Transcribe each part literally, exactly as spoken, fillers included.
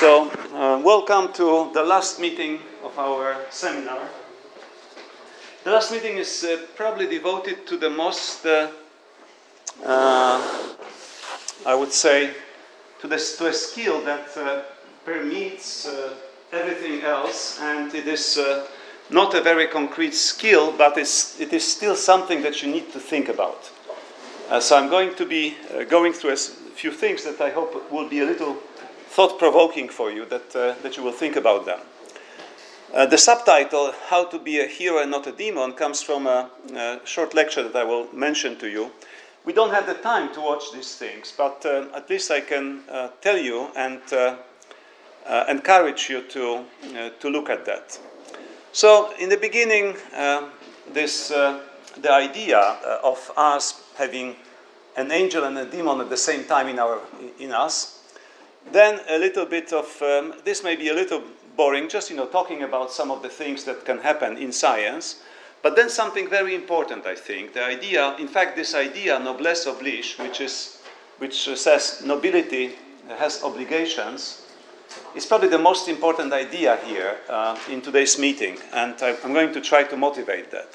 So, uh, welcome to the last meeting of our seminar. The last meeting is uh, probably devoted to the most, uh, uh, I would say, to, this, to a skill that uh, permeates uh, everything else, and it is uh, not a very concrete skill, but it's, it is still something that you need to think about. Uh, so I'm going to be uh, going through a few things that I hope will be a little thought-provoking for you, that, uh, that you will think about them. Uh, the subtitle, How to Be a Hero and Not a Demon, comes from a, a short lecture that I will mention to you. We don't have the time to watch these things, but uh, at least I can uh, tell you and uh, uh, encourage you to, uh, to look at that. So, in the beginning, uh, this, uh, the idea uh, of us having an angel and a demon at the same time in, our, in us. Then a little bit of, um, this may be a little boring, just, you know, talking about some of the things that can happen in science. But then something very important, I think. The idea, in fact, this idea, noblesse oblige, which, is, which says nobility has obligations, is probably the most important idea here uh, in today's meeting. And I, I'm going to try to motivate that.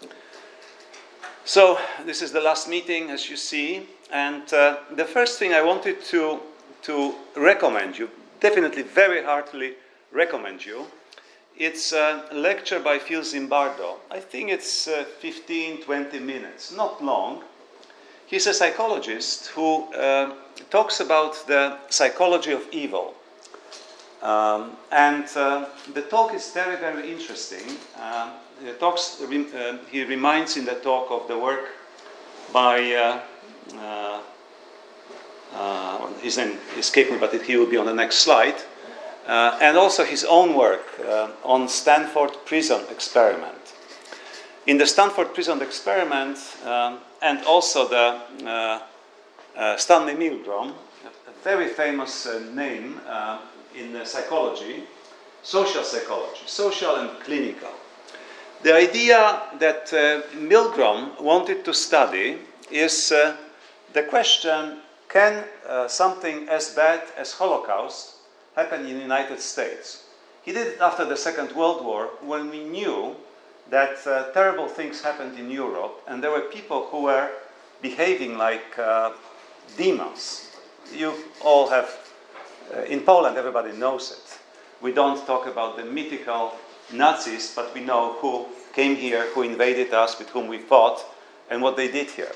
So, this is the last meeting, as you see. And uh, the first thing I wanted to to recommend you, definitely very heartily recommend you. It's a lecture by Phil Zimbardo. I think it's uh, fifteen, twenty minutes, not long. He's a psychologist who uh, talks about the psychology of evil. Um, and uh, the talk is very, very interesting. Uh, he, talks, uh, he reminds in the talk of the work by uh, uh, Uh, his name escaped me, but it, he will be on the next slide. Uh, and also his own work uh, on Stanford Prison Experiment. In the Stanford Prison Experiment, um, and also the uh, uh, Stanley Milgram, a very famous uh, name uh, in uh, psychology, social psychology, social and clinical. The idea that uh, Milgram wanted to study is uh, the question, can uh, something as bad as Holocaust happen in the United States? He did it after the Second World War, when we knew that uh, terrible things happened in Europe, and there were people who were behaving like uh, demons. You all have, uh, in Poland everybody knows it. We don't talk about the mythical Nazis, but we know who came here, who invaded us, with whom we fought, and what they did here.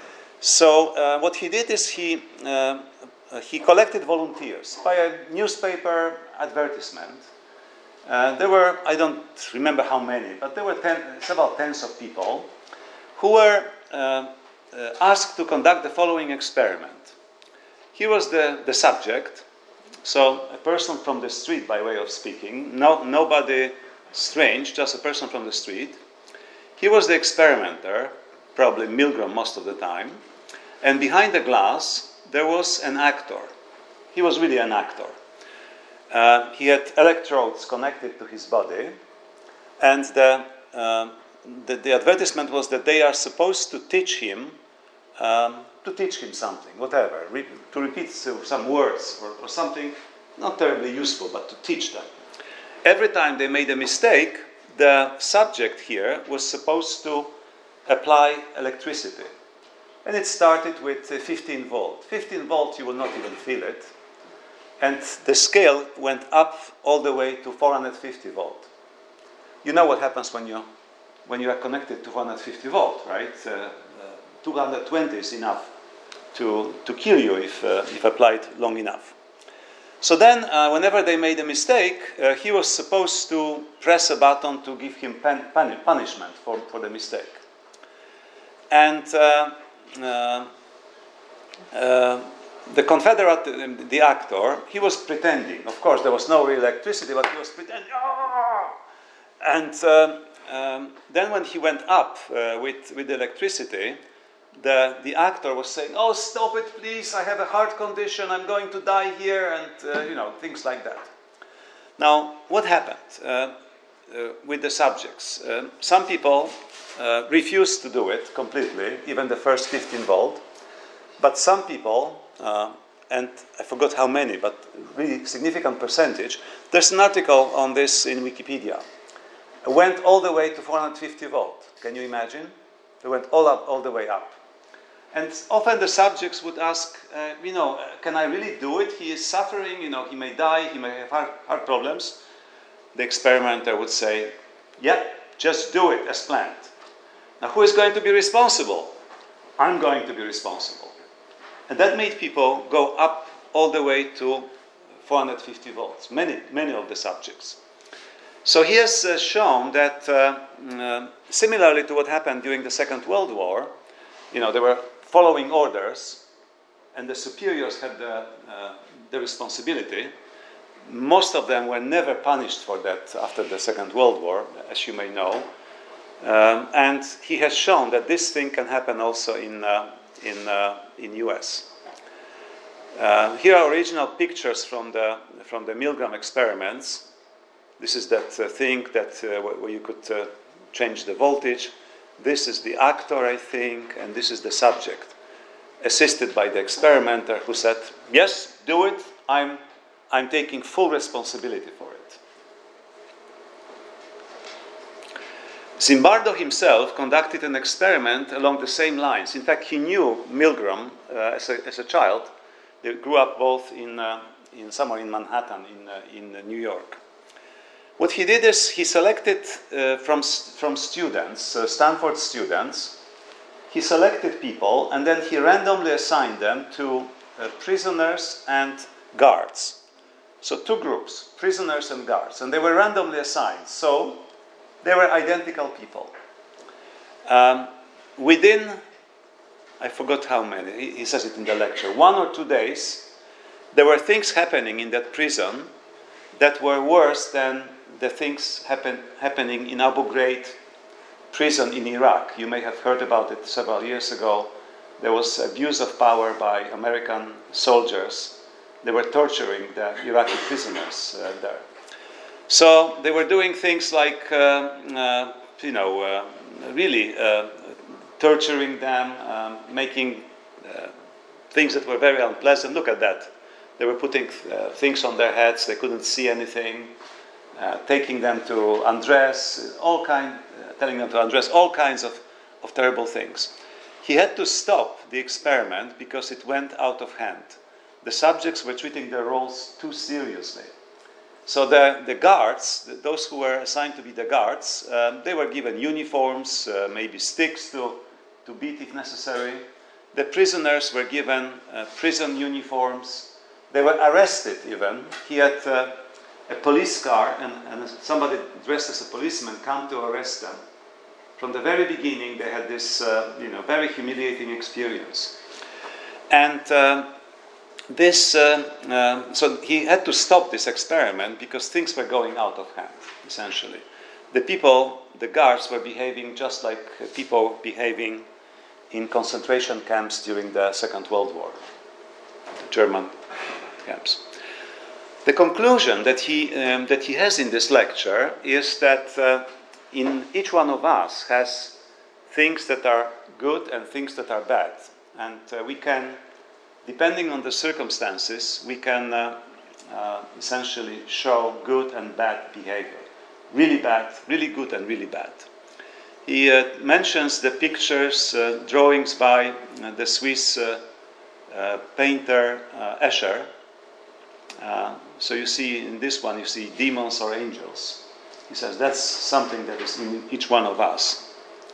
So uh, what he did is he, uh, he collected volunteers by a newspaper advertisement. Uh, there were, I don't remember how many, but there were ten, several tens of people who were uh, uh, asked to conduct the following experiment. He was the, the subject, so a person from the street, by way of speaking, no, nobody strange, just a person from the street. He was the experimenter, probably Milgram most of the time. And behind the glass, there was an actor. He was really an actor. Uh, he had electrodes connected to his body. And the, uh, the, the advertisement was that they are supposed to teach him, um, to teach him something, whatever, re- to repeat some words or, or something not terribly useful, but to teach them. Every time they made a mistake, the subject here was supposed to apply electricity. And it started with uh, fifteen volt. fifteen volt, you will not even feel it. And the scale went up all the way to four hundred fifty volt. You know what happens when you, when you are connected to four hundred fifty volt, right? Uh, uh, two hundred twenty is enough to, to kill you if, uh, if applied long enough. So then, uh, whenever they made a mistake, uh, he was supposed to press a button to give him pan- pan- punishment for, for the mistake. And uh, uh, uh, the Confederate, the actor, he was pretending. Of course, there was no real electricity, but he was pretending. Oh! And uh, um, then when he went up uh, with, with the electricity, the, the actor was saying, "Oh, stop it, please, I have a heart condition, I'm going to die here," and, uh, you know, things like that. Now, what happened uh, uh, with the subjects? Uh, some people Uh, refused to do it completely, even the first fifteen volt. But some people, uh, and I forgot how many, but really significant percentage. There's an article on this in Wikipedia. It went all the way to four hundred fifty volt. Can you imagine? They went all up, all the way up. And often the subjects would ask, uh, you know, can I really do it? He is suffering, you know, he may die, he may have heart, heart problems. The experimenter would say, yeah, just do it as planned. Now, who is going to be responsible? I'm going to be responsible. And that made people go up all the way to four hundred fifty volts, many, many of the subjects. So he has uh, shown that, uh, uh, similarly to what happened during the Second World War, you know, they were following orders, and the superiors had the, uh, the responsibility. Most of them were never punished for that after the Second World War, as you may know. Um, and he has shown that this thing can happen also in uh, in uh, in U S. Uh, here are original pictures from the from the Milgram experiments. This is that uh, thing that uh, where you could uh, change the voltage. This is the actor, I think, and this is the subject, assisted by the experimenter who said, "Yes, do it. I'm I'm taking full responsibility for it." Zimbardo himself conducted an experiment along the same lines. In fact, he knew Milgram uh, as, a, as a child. They grew up both in, uh, in somewhere in Manhattan, in, uh, in uh, New York. What he did is he selected uh, from, from students, uh, Stanford students, he selected people and then he randomly assigned them to uh, prisoners and guards. So two groups, prisoners and guards, and they were randomly assigned. So they were identical people. Um, within, I forgot how many, he, he says it in the lecture, one or two days, there were things happening in that prison that were worse than the things happen, happening in Abu Ghraib prison in Iraq. You may have heard about it several years ago. There was abuse of power by American soldiers. They were torturing the Iraqi prisoners uh, there. So they were doing things like, uh, uh, you know, uh, really uh, torturing them, um, making uh, things that were very unpleasant. Look at that. They were putting uh, things on their heads. They couldn't see anything. Uh, taking them to undress, all kind, uh, telling them to undress, all kinds of, of terrible things. He had to stop the experiment because it went out of hand. The subjects were treating their roles too seriously. So the, the guards, those who were assigned to be the guards, um, they were given uniforms, uh, maybe sticks to, to beat if necessary. The prisoners were given uh, prison uniforms. They were arrested even. He had uh, a police car and, and somebody dressed as a policeman come to arrest them. From the very beginning, they had this uh, you know, very humiliating experience. And uh, This, uh, uh, so he had to stop this experiment because things were going out of hand, essentially. The people, the guards, were behaving just like people behaving in concentration camps during the Second World War, the German camps. The conclusion that he, um, that he has in this lecture is that uh, in each one of us has things that are good and things that are bad. And uh, we can, depending on the circumstances, we can uh, uh, essentially show good and bad behavior. Really bad, really good, and really bad. He uh, mentions the pictures, uh, drawings by uh, the Swiss uh, uh, painter uh, Escher. Uh, so you see, in this one, you see demons or angels. He says that's something that is in each one of us.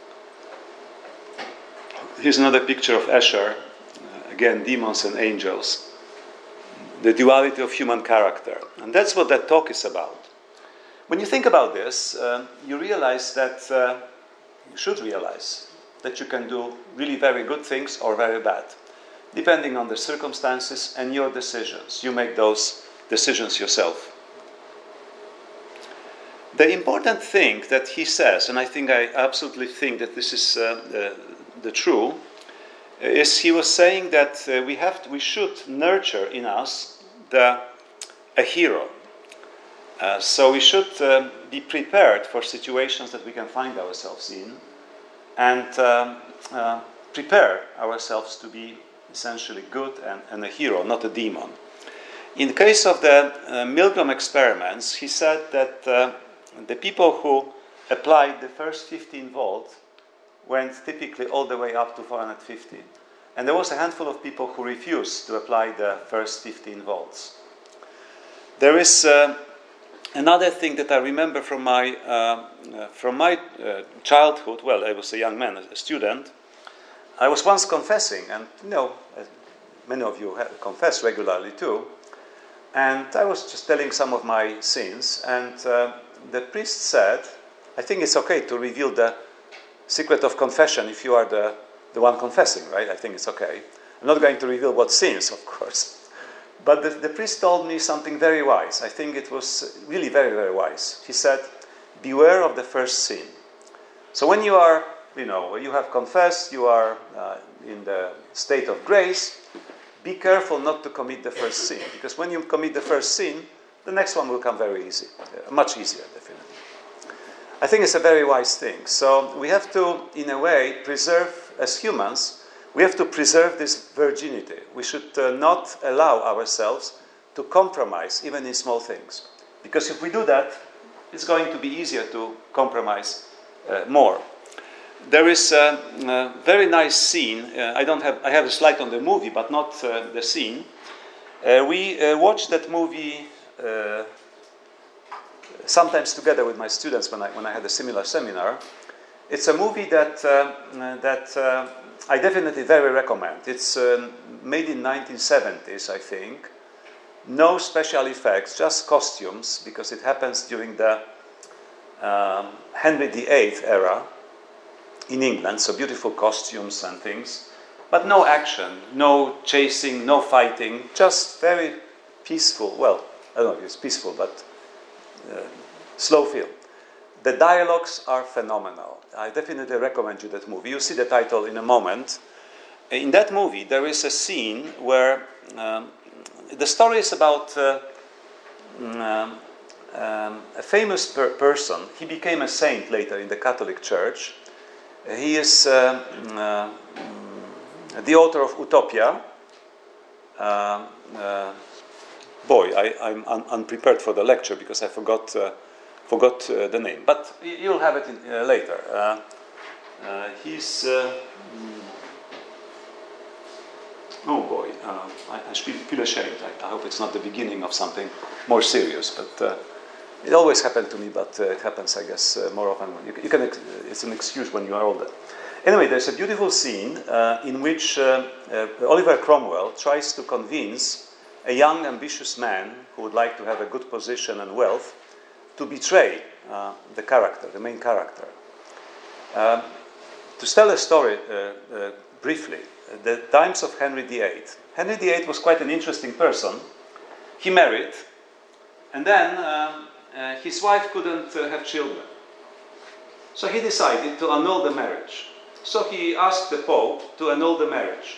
Here's another picture of Escher. Again, demons and angels, the duality of human character. And that's what that talk is about. When you think about this, uh, you realize that, uh, you should realize, that you can do really very good things or very bad, depending on the circumstances and your decisions. You make those decisions yourself. The important thing that he says, and I think I absolutely think that this is uh, the, the true, is he was saying that uh, we have to, we should nurture in us the, a hero. Uh, so we should uh, be prepared for situations that we can find ourselves in and um, uh, prepare ourselves to be essentially good and, and a hero, not a demon. In the case of the uh, Milgram experiments, he said that uh, the people who applied the first fifteen volts went typically all the way up to four hundred fifty. And there was a handful of people who refused to apply the first fifteen volts. There is uh, another thing that I remember from my, uh, uh, from my uh, childhood. Well, I was a young man, a student. I was once confessing, and you know, many of you have confess regularly too. And I was just telling some of my sins, and uh, the priest said, I think it's okay to reveal the secret of confession if you are the, the one confessing, right? I think it's okay. I'm not going to reveal what sins, of course. But the, the priest told me something very wise. I think it was really very, very wise. He said, beware of the first sin. So when you are, you know, you have confessed, you are uh, in the state of grace, be careful not to commit the first sin. Because when you commit the first sin, the next one will come very easy. Uh, much easier, definitely. I think it's a very wise thing. So we have to, in a way, preserve, as humans, we have to preserve this virginity. We should uh, not allow ourselves to compromise, even in small things. Because if we do that, it's going to be easier to compromise uh, more. There is a, a very nice scene. Uh, I don't have. I have a slide on the movie, but not uh, the scene. Uh, we uh, watched that movie uh, sometimes together with my students when I when I had a similar seminar. It's a movie that uh, that uh, I definitely very recommend. It's um, made in nineteen seventies, I think. No special effects, just costumes, because it happens during the um, Henry the Eighth era in England, so beautiful costumes and things, but no action, no chasing, no fighting, just very peaceful. Well, I don't know if it's peaceful, but uh, slow film. The dialogues are phenomenal. I definitely recommend you that movie. You'll see the title in a moment. In that movie, there is a scene where um, the story is about uh, um, um, a famous per- person. He became a saint later in the Catholic Church. He is uh, uh, the author of Utopia. Uh, uh, boy, I, I'm un- unprepared for the lecture because I forgot uh, forgot uh, the name. But you'll have it in, uh, later. Uh, uh, he's... Uh, oh boy, uh, I, I feel ashamed. I, I hope it's not the beginning of something more serious, but... Uh, It always happened to me, but uh, it happens, I guess, uh, more often. You, you can. Ex- it's an excuse when you are older. Anyway, there's a beautiful scene uh, in which uh, uh, Oliver Cromwell tries to convince a young, ambitious man who would like to have a good position and wealth to betray uh, the character, the main character. Um, to tell a story uh, uh, briefly, the times of Henry the Eighth. Henry the Eighth was quite an interesting person. He married, and then. Um, Uh, his wife couldn't uh, have children. So he decided to annul the marriage. So he asked the Pope to annul the marriage.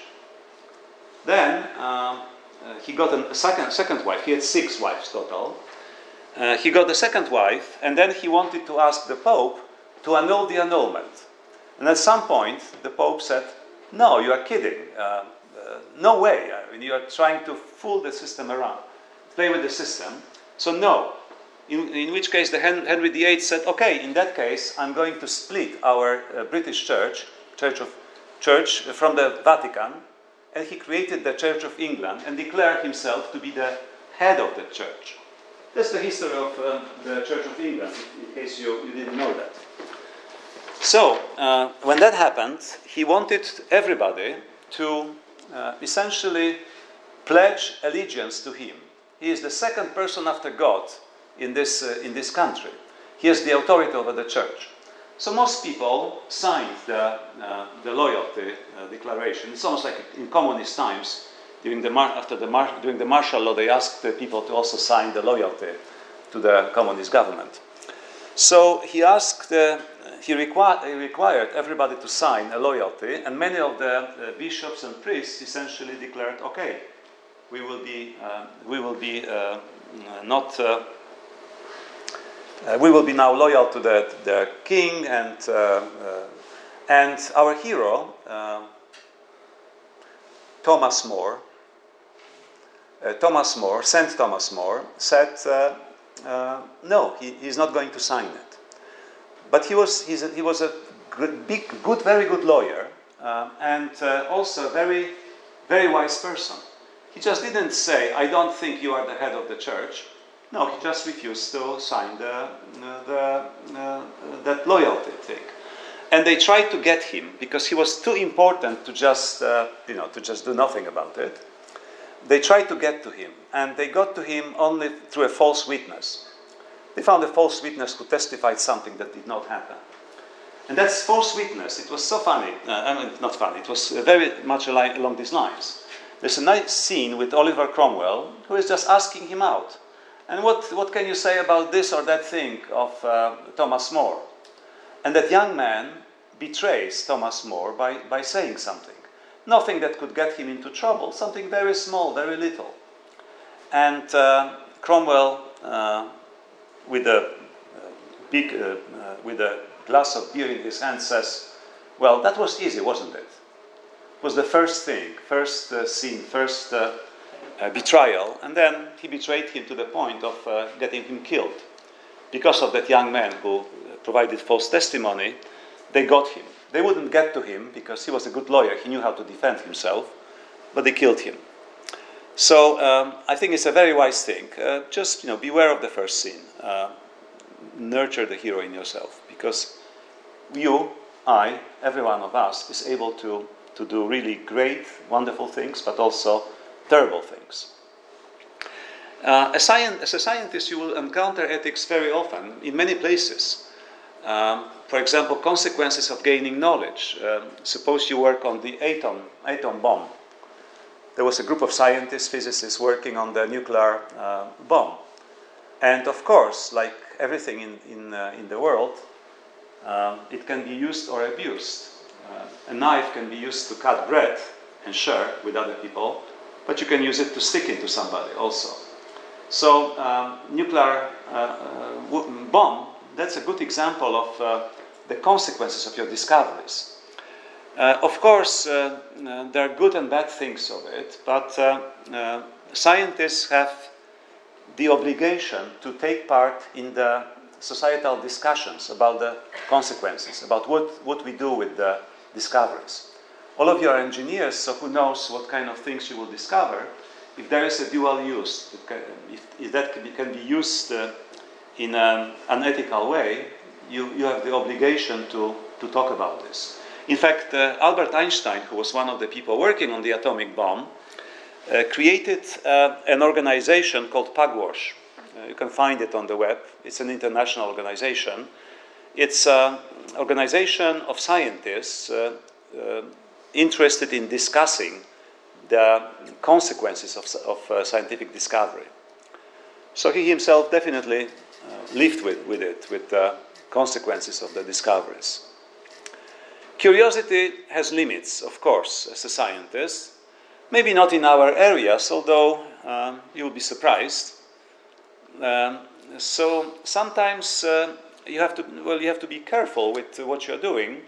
Then uh, uh, he got a second, second wife. He had six wives total. Uh, he got a second wife, and then he wanted to ask the Pope to annul the annulment. And at some point, the Pope said, no, you are kidding. Uh, uh, no way. I mean, you are trying to fool the system around, play with the system. So no. In, in which case the Henry the Eighth said, okay, in that case, I'm going to split our uh, British Church, Church of Church, uh, from the Vatican, and he created the Church of England and declared himself to be the head of the church. That's the history of uh, the Church of England, in case you, you didn't know that. So, uh, when that happened, he wanted everybody to uh, essentially pledge allegiance to him. He is the second person after God in this uh, in this country. He has the authority over the church. So most people signed the uh, the loyalty uh, declaration. It's almost like in communist times, during the mar- after the mar- during the martial law, they asked the people to also sign the loyalty to the communist government. So he asked, uh, he, requi- he required everybody to sign a loyalty, and many of the uh, bishops and priests essentially declared, okay, we will be uh, we will be uh, not. Uh, Uh, we will be now loyal to the, the king, and uh, uh, and our hero, uh, Thomas More, uh, Thomas More, Saint Thomas More, said, uh, uh, no, he, he's not going to sign it. But he was, he's a, he was a good, big, good, very good lawyer, uh, and uh, also a very, very wise person. He just didn't say, I don't think you are the head of the church. No, he just refused to sign the, the, uh, that loyalty thing. And they tried to get him, because he was too important to just, uh, you know, to just do nothing about it. They tried to get to him, and they got to him only through a false witness. They found a false witness who testified something that did not happen. And that false witness, it was so funny, uh, I mean, not funny, it was very much along these lines. There's a nice scene with Oliver Cromwell, who is just asking him out. And what, what can you say about this or that thing of uh, Thomas More? And that young man betrays Thomas More by, by saying something. Nothing that could get him into trouble, something very small, very little. And uh, Cromwell, uh, with a uh, big, uh, uh, with a glass of beer in his hand, says, well, that was easy, wasn't it? It was the first thing, first uh, scene, first uh, uh, betrayal, and then he betrayed him to the point of uh, getting him killed. Because of that young man who provided false testimony, they got him. They wouldn't get to him because he was a good lawyer, he knew how to defend himself, but they killed him. So um, I think it's a very wise thing. Uh, just you know, beware of the first sin. Uh, nurture the hero in yourself, because you, I, every one of us is able to, to do really great, wonderful things, but also terrible things. Uh, as, science, as a scientist, you will encounter ethics very often in many places. Um, for example, consequences of gaining knowledge. Um, suppose you work on the atom, atom bomb. There was a group of scientists, physicists working on the nuclear uh, bomb. And of course, like everything in, in, uh, in the world, um, it can be used or abused. Uh, a knife can be used to cut bread and share with other people, but you can use it to stick into somebody also. So um, nuclear uh, uh, bomb, that's a good example of uh, the consequences of your discoveries. Uh, of course, uh, uh, there are good and bad things of it, but uh, uh, scientists have the obligation to take part in the societal discussions about the consequences, about what, what we do with the discoveries. All of you are engineers, so who knows what kind of things you will discover. If there is a dual use, if, if that can be, can be used uh, in an unethical way, you, you have the obligation to, to talk about this. In fact, uh, Albert Einstein, who was one of the people working on the atomic bomb, uh, created uh, an organization called Pugwash. Uh, you can find it on the web. It's an international organization. It's an organization of scientists uh, uh, interested in discussing the consequences of, of uh, scientific discovery. So he himself definitely uh, lived with, with it, with the consequences of the discoveries. Curiosity has limits, of course, as a scientist. Maybe not in our areas, although um, you'll be surprised. Um, so sometimes uh, you have to, well, you have to be careful with what you're doing,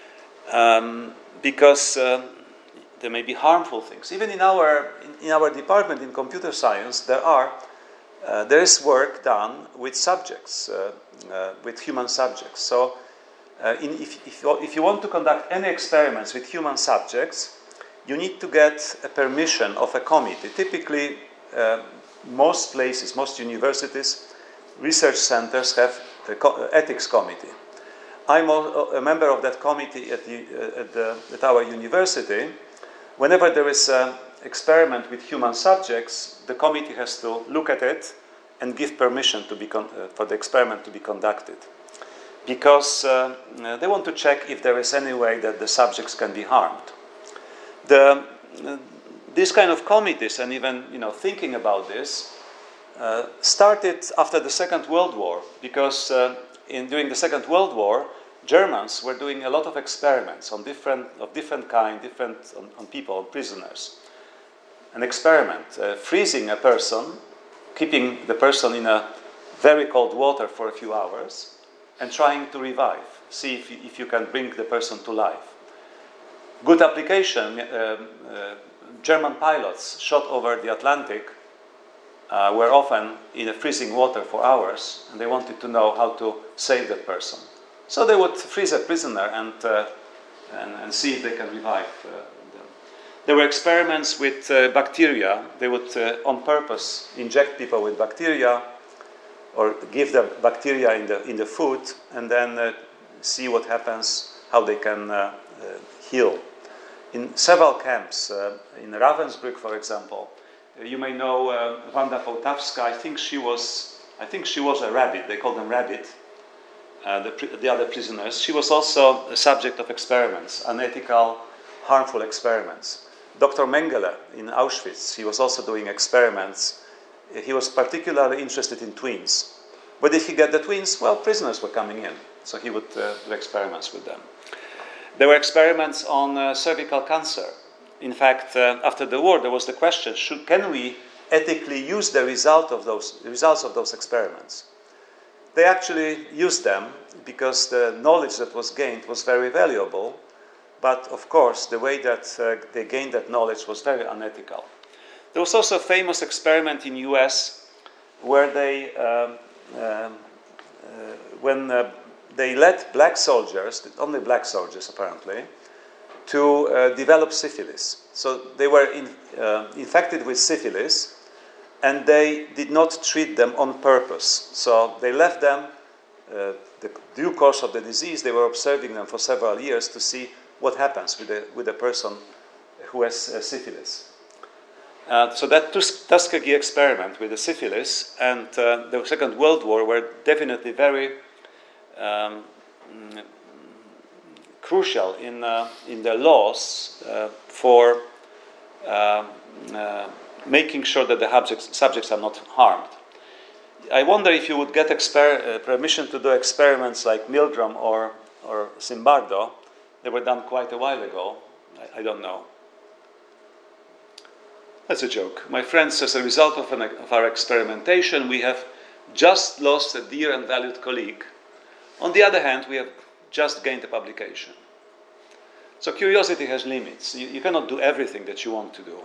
um, because uh, there may be harmful things. Even in our in, in our department in computer science, there are uh, there is work done with subjects, uh, uh, with human subjects. So. Uh, in, if, if, if you want to conduct any experiments with human subjects, you need to get a permission of a committee. Typically, uh, most places, most universities, research centers have an co- ethics committee. I'm a, a member of that committee at, the, uh, at, the, at our university. Whenever there is an experiment with human subjects, the committee has to look at it and give permission to be con- uh, for the experiment to be conducted. Because uh, they want to check if there is any way that the subjects can be harmed. The, uh, these kind of committees, and even you know, thinking about this, uh, started after the Second World War, because uh, in, during the Second World War, Germans were doing a lot of experiments on different, of different kind, different on, on people, on prisoners. An experiment, uh, freezing a person, keeping the person in a very cold water for a few hours, and trying to revive, see if you, if you can bring the person to life. Good application, uh, uh, German pilots shot over the Atlantic uh, were often in a freezing water for hours, and they wanted to know how to save that person. So they would freeze a prisoner and, uh, and, and see if they can revive uh, them. There were experiments with uh, bacteria. They would, uh, on purpose, inject people with bacteria or give them bacteria in the, in the food, and then uh, see what happens, how they can uh, uh, heal. In several camps, uh, in Ravensbrück, for example, uh, you may know uh, Wanda Połtawska. I think she was, I think she was a rabbit. They called them rabbit. Uh, the, the other prisoners. She was also a subject of experiments, unethical, harmful experiments. Doctor Mengele in Auschwitz, he was also doing experiments. He was particularly interested in twins. Where did he get the twins? Well, prisoners were coming in, so he would uh, do experiments with them. There were experiments on uh, cervical cancer. In fact, uh, after the war, there was the question: should, can we ethically use the result of those the results of those experiments? They actually used them because the knowledge that was gained was very valuable, but of course, the way that uh, they gained that knowledge was very unethical. There was also a famous experiment in the U S where they, um, um, uh, when uh, they let black soldiers, only black soldiers apparently, to uh, develop syphilis. So they were in, uh, infected with syphilis, and they did not treat them on purpose. So they left them, uh, the due course of the disease, they were observing them for several years to see what happens with a, with a person who has uh, syphilis. Uh, so that Tuskegee experiment with the syphilis and uh, the Second World War were definitely very um, crucial in, uh, in the laws uh, for uh, uh, making sure that the subjects, subjects are not harmed. I wonder if you would get exper- uh, permission to do experiments like Milgram or, or Zimbardo. They were done quite a while ago. I, I don't know. That's a joke. My friends, as a result of, an, of our experimentation, we have just lost a dear and valued colleague. On the other hand, we have just gained a publication. So curiosity has limits. You, you cannot do everything that you want to do.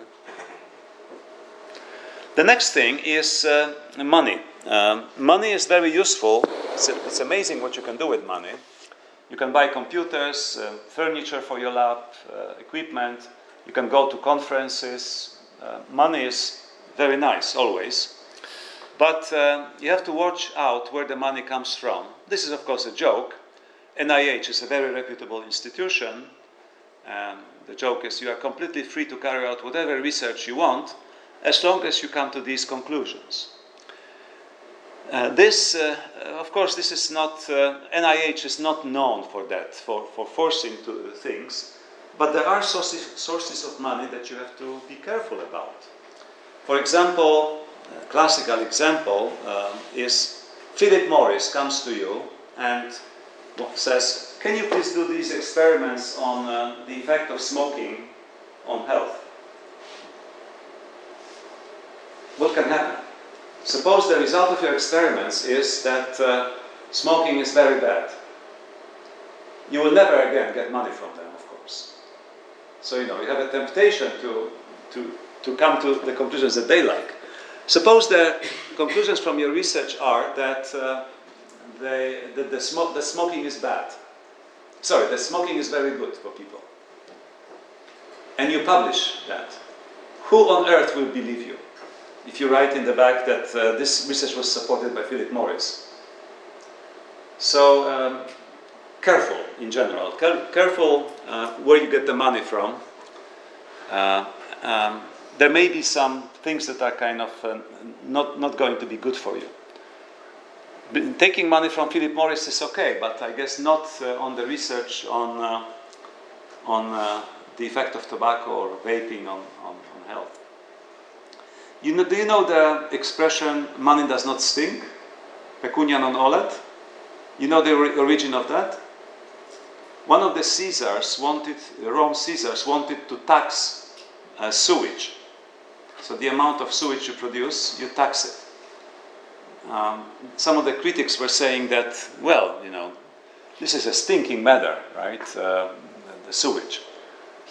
The next thing is uh, money. Um, money is very useful. It's, a, it's amazing what you can do with money. You can buy computers, uh, furniture for your lab, uh, equipment. You can go to conferences. Uh, money is very nice, always. But uh, you have to watch out where the money comes from. This is, of course, a joke. N I H is a very reputable institution. Um, the joke is you are completely free to carry out whatever research you want, as long as you come to these conclusions. Uh, this, uh, of course, this is not, uh, N I H is not known for that, for, for forcing to, uh, things, but there are sources, sources of money that you have to be careful about. For example, a classical example uh, is Philip Morris comes to you and says, can you please do these experiments on uh, the effect of smoking on health? What can happen? Suppose the result of your experiments is that uh, smoking is very bad. You will never again get money from them, of course. So, you know, you have a temptation to, to, to come to the conclusions that they like. Suppose the conclusions from your research are that, uh, they, that the, smoke, the smoking is bad. Sorry, that smoking is very good for people. And you publish that. Who on earth will believe you if you write in the back that uh, this research was supported by Philip Morris? So, um, careful in general. Car- careful uh, where you get the money from. Uh, um, there may be some things that are kind of uh, not, not going to be good for you. B- taking money from Philip Morris is okay, but I guess not uh, on the research on, uh, on uh, the effect of tobacco or vaping on, on, on health. You know, do you know the expression, money does not stink? Pecunia non olet? You know the or- origin of that? One of the Caesars wanted, Rome Caesars wanted to tax uh, sewage. So the amount of sewage you produce, you tax it. Um, some of the critics were saying that, well, you know, this is a stinking matter, right? Uh, the sewage.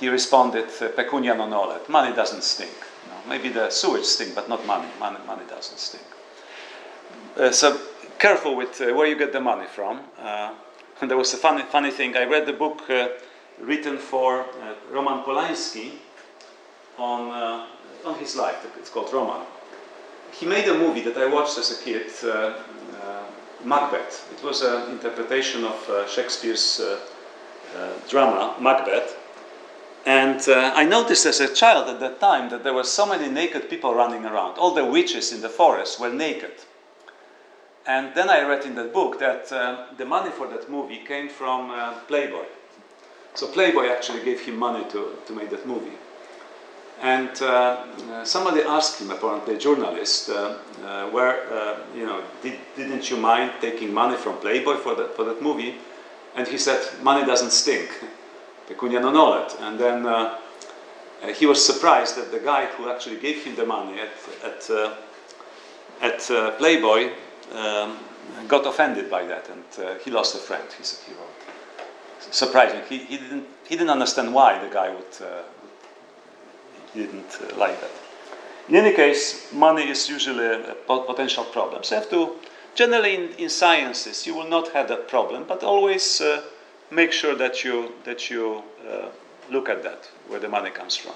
he responded, pecunia non olet. Money doesn't stink. You know, maybe the sewage stink, but not money. Money, money doesn't stink. Uh, so careful with uh, where you get the money from. Uh, and there was a funny, funny thing. I read the book uh, written for uh, Roman Polanski on, uh, on his life. It's called Roman. He made a movie that I watched as a kid, uh, uh, Macbeth. It was an interpretation of uh, Shakespeare's uh, uh, drama, Macbeth. And uh, I noticed as a child at that time that there were so many naked people running around. All the witches in the forest were naked. And then I read in that book that uh, the money for that movie came from uh, Playboy. So Playboy actually gave him money to, to make that movie. And uh, uh, somebody asked him, apparently a journalist, uh, uh, where, uh, you know, did, didn't you mind taking money from Playboy for that, for that movie? And he said, money doesn't stink. Pecunia non olet. And then uh, uh, he was surprised that the guy who actually gave him the money at, at, uh, at uh, Playboy um, got offended by that, and uh, he lost a friend, he said, he wrote. Surprising. He, he, didn't, he didn't understand why the guy would, uh, he didn't uh, like that. In any case, money is usually a potential problem. So you have to, generally in, in sciences, you will not have that problem, but always uh, make sure that you, that you uh, look at that, where the money comes from.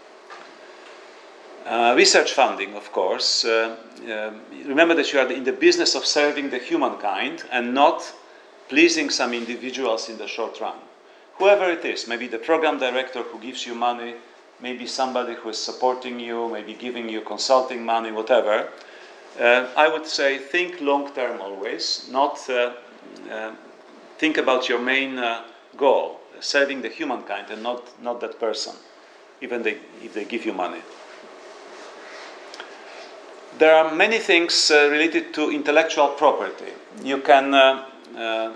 Uh, research funding, of course. Uh, uh, remember that you are in the business of serving the humankind and not pleasing some individuals in the short run. Whoever it is, maybe the program director who gives you money, maybe somebody who is supporting you, maybe giving you consulting money, whatever. Uh, I would say think long term always, not uh, uh, think about your main uh, goal, serving the humankind and not, not that person, even they, if they give you money. There are many things uh, related to intellectual property. You can, uh, uh, uh,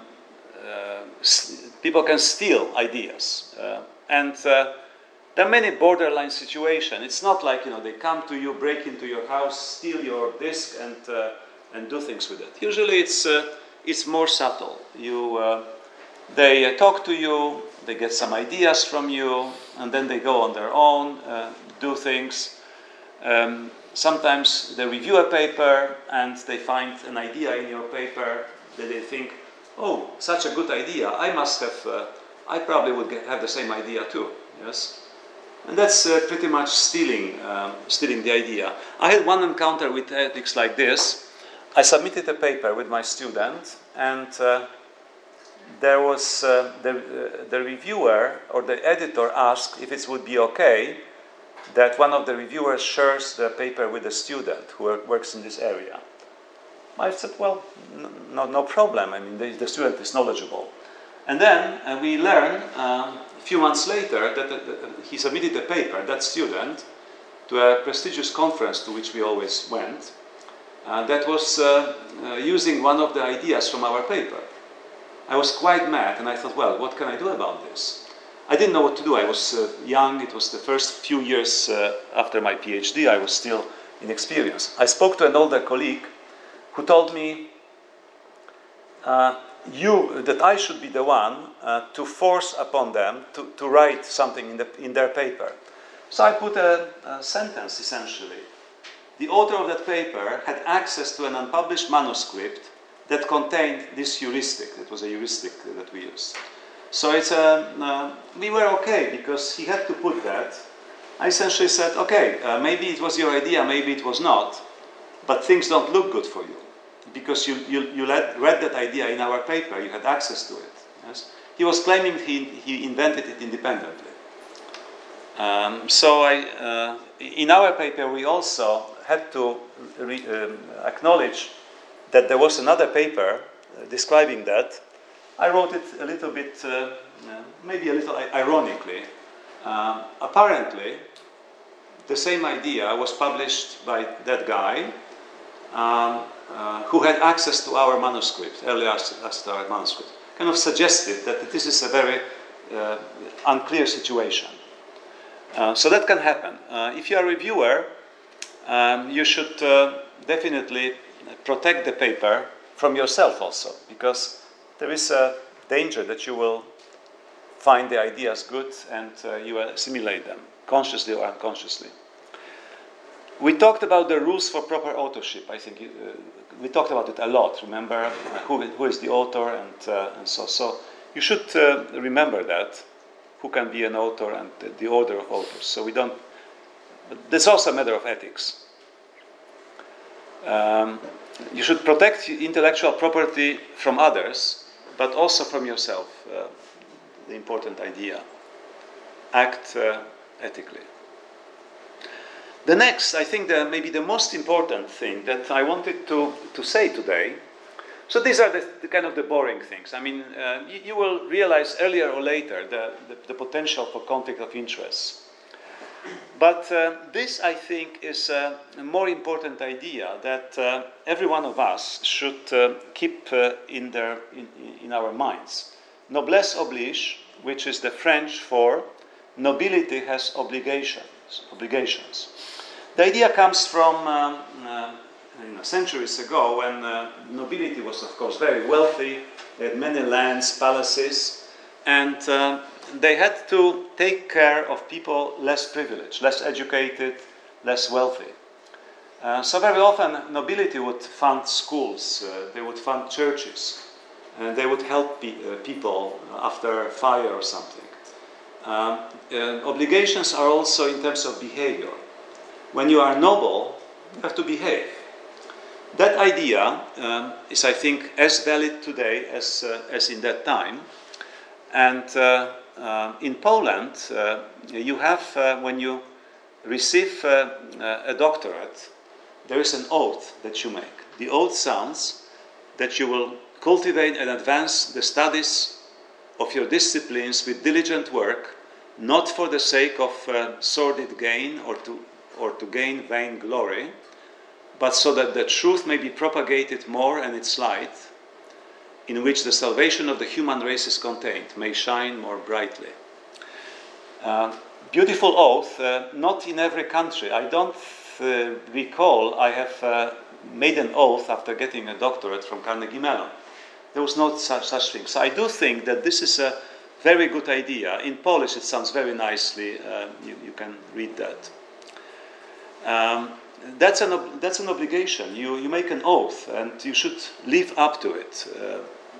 people can steal ideas. Uh, and uh, there are many borderline situations. It's not like, you know, they come to you, break into your house, steal your disk, and, uh, and do things with it. Usually it's, uh, it's more subtle. You, uh, they uh, talk to you, they get some ideas from you, and then they go on their own, uh, do things. Um, sometimes they review a paper and they find an idea in your paper that they think, oh, such a good idea, I must have, uh, I probably would get, have the same idea too, yes? And that's uh, pretty much stealing, um, stealing the idea. I had one encounter with ethics like this. I submitted a paper with my student, and uh, there was uh, the, uh, the reviewer or the editor asked if it would be okay that one of the reviewers shares the paper with a student who works in this area. I said, well, no, no problem. I mean, the, the student is knowledgeable. And then uh, we learn um, a few months later that, that, that he submitted a paper, that student, to a prestigious conference to which we always went, uh, that was uh, uh, using one of the ideas from our paper. I was quite mad, and I thought, well, what can I do about this? I didn't know what to do. I was uh, young. It was the first few years uh, after my PhD. I was still inexperienced. I spoke to an older colleague who told me uh, you, that I should be the one uh, to force upon them to, to write something in, the, in their paper. So I put a, a sentence, essentially. The author of that paper had access to an unpublished manuscript that contained this heuristic. It was a heuristic that we used. So it's a, uh, we were okay because he had to put that. I essentially said, okay, uh, maybe it was your idea, maybe it was not, but things don't look good for you because you, you, you let, read that idea in our paper, you had access to it. Yes? He was claiming he, he invented it independently. Um, so I, uh, in our paper, we also had to re, um, acknowledge that there was another paper uh, describing that. I wrote it a little bit, uh, uh, maybe a little ironically. Uh, apparently, the same idea was published by that guy um, uh, who had access to our manuscript, early access to our manuscript. Kind of suggested that this is a very uh, unclear situation. Uh, so that can happen. Uh, if you are a reviewer, um, you should uh, definitely protect the paper from yourself also, because there is a danger that you will find the ideas good and uh, you assimilate them, consciously or unconsciously. We talked about the rules for proper authorship. I think uh, we talked about it a lot. Remember uh, who, who is the author and, uh, and so so. You should uh, remember that, who can be an author and the, the order of authors. So we don't. But there's also a matter of ethics. Um, you should protect intellectual property from others, but also from yourself. Uh, the important idea. Act uh, ethically. The next, I think, the, maybe the most important thing that I wanted to, to say today. So these are the, the kind of the boring things. I mean, uh, you, you will realize earlier or later the, the, the potential for conflict of interest. But uh, this, I think, is uh, a more important idea that uh, every one of us should uh, keep uh, in, their, in, in our minds. Noblesse oblige, which is the French for nobility has obligations. obligations. The idea comes from um, uh, you know, centuries ago when uh, nobility was, of course, very wealthy. They had many lands, palaces, and uh, they had to take care of people less privileged, less educated, less wealthy. Uh, so very often nobility would fund schools, uh, they would fund churches, and they would help pe- uh, people after fire or something. Um, uh, obligations are also in terms of behavior. When you are noble, you have to behave. That idea um, is, I think, as valid today as, uh, as in that time. And uh, uh, in Poland, uh, you have, uh, when you receive uh, a doctorate, there is an oath that you make. The oath sounds that you will cultivate and advance the studies of your disciplines with diligent work, not for the sake of uh, sordid gain or to, or to gain vain glory, but so that the truth may be propagated more and its light, in which the salvation of the human race is contained, may shine more brightly. Uh, beautiful oath, uh, not in every country. I don't uh, recall I have uh, made an oath after getting a doctorate from Carnegie Mellon. There was no such, such thing. So I do think that this is a very good idea. In Polish it sounds very nicely. Uh, you, you can read that. Um, that's, an ob- that's an obligation. You, you make an oath and you should live up to it. Uh,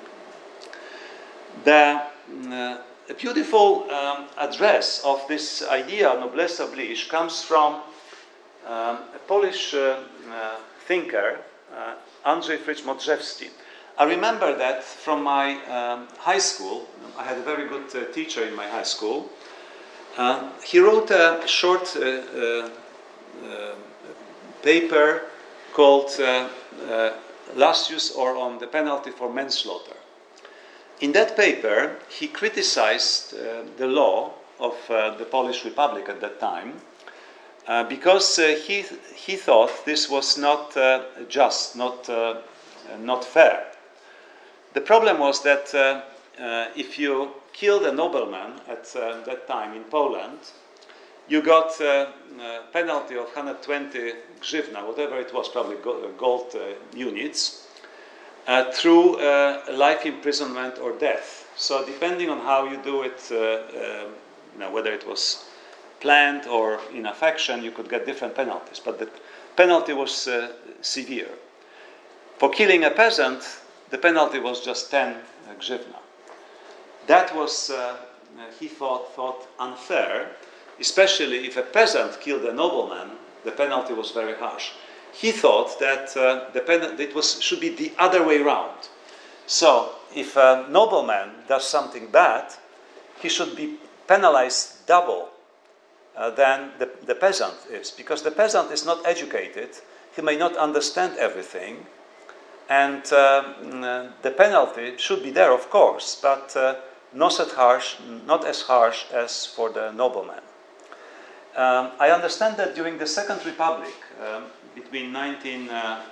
the uh, a beautiful um, address of this idea, noblesse oblige, comes from um, a Polish uh, uh, thinker, uh, Andrzej Frycz-Modrzewski. I remember that from my um, high school. I had a very good uh, teacher in my high school. Uh, he wrote a short uh, uh, uh, paper called uh, uh, Lascius, or on the penalty for manslaughter. In that paper, he criticized uh, the law of uh, the Polish Republic at that time uh, because uh, he, he thought this was not uh, just, not, uh, not fair. The problem was that uh, uh, if you killed a nobleman at uh, that time in Poland, you got uh, a penalty of one hundred twenty grzywna, whatever it was, probably gold uh, units, uh, through uh, life imprisonment or death. So depending on how you do it, uh, uh, you know, whether it was planned or in affection, you could get different penalties. But the penalty was uh, severe. For killing a peasant, the penalty was just ten grzywna. That was, uh, he thought, thought unfair, especially if a peasant killed a nobleman, the penalty was very harsh. He thought that uh, the pen- it was, should be the other way around. So, if a nobleman does something bad, he should be penalized double uh, than the, the peasant is, because the peasant is not educated, he may not understand everything, and uh, the penalty should be there, of course, but uh, not as harsh, not as harsh as for the nobleman. Um, I understand that during the Second Republic, um, between nineteen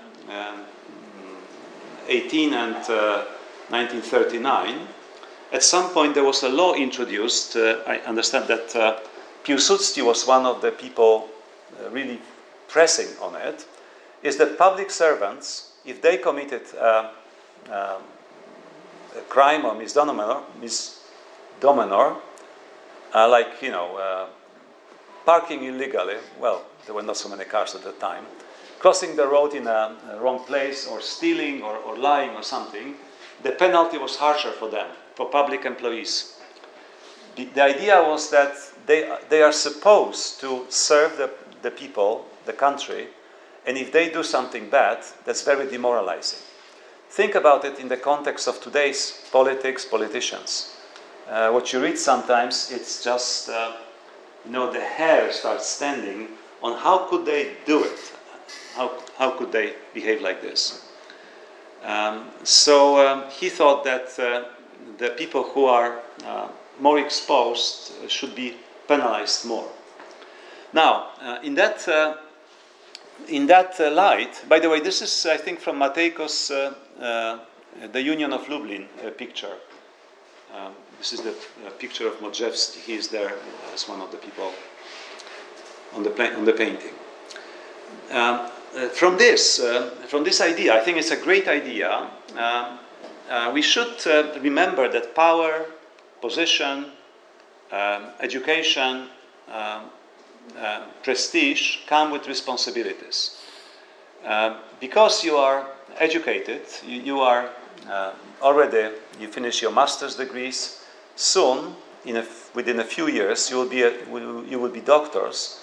eighteen and uh, nineteen thirty-nine, at some point there was a law introduced. Uh, I understand that uh, Piłsudski was one of the people uh, really pressing on it, is that public servants, if they committed uh, uh, a crime or misdemeanor, mis, Domenor, uh, like, you know, uh, parking illegally, well, there were not so many cars at the time, crossing the road in a, a wrong place, or stealing, or, or lying, or something, the penalty was harsher for them, for public employees. The, the idea was that they, they are supposed to serve the, the people, the country, and if they do something bad, that's very demoralizing. Think about it in the context of today's politics, politicians. Uh, what you read sometimes, it's just, uh, you know, the hair starts standing on how could they do it? How, how could they behave like this? Um, so um, he thought that uh, the people who are uh, more exposed should be penalized more. Now, uh, in that uh, in that uh, light, by the way, this is, I think, from Matejko's uh, uh, The Union of Lublin uh, picture. Um, this is the uh, picture of Modrzewski. He is there as one of the people on the, pla- on the painting. Um, uh, from this, uh, from this idea, I think it's a great idea. Uh, uh, we should uh, remember that power, position, um, education, um, uh, prestige come with responsibilities. Uh, because you are educated, you, you are uh, already, you finish your master's degrees, soon, in a, within a few years, you will be, a, you will be doctors.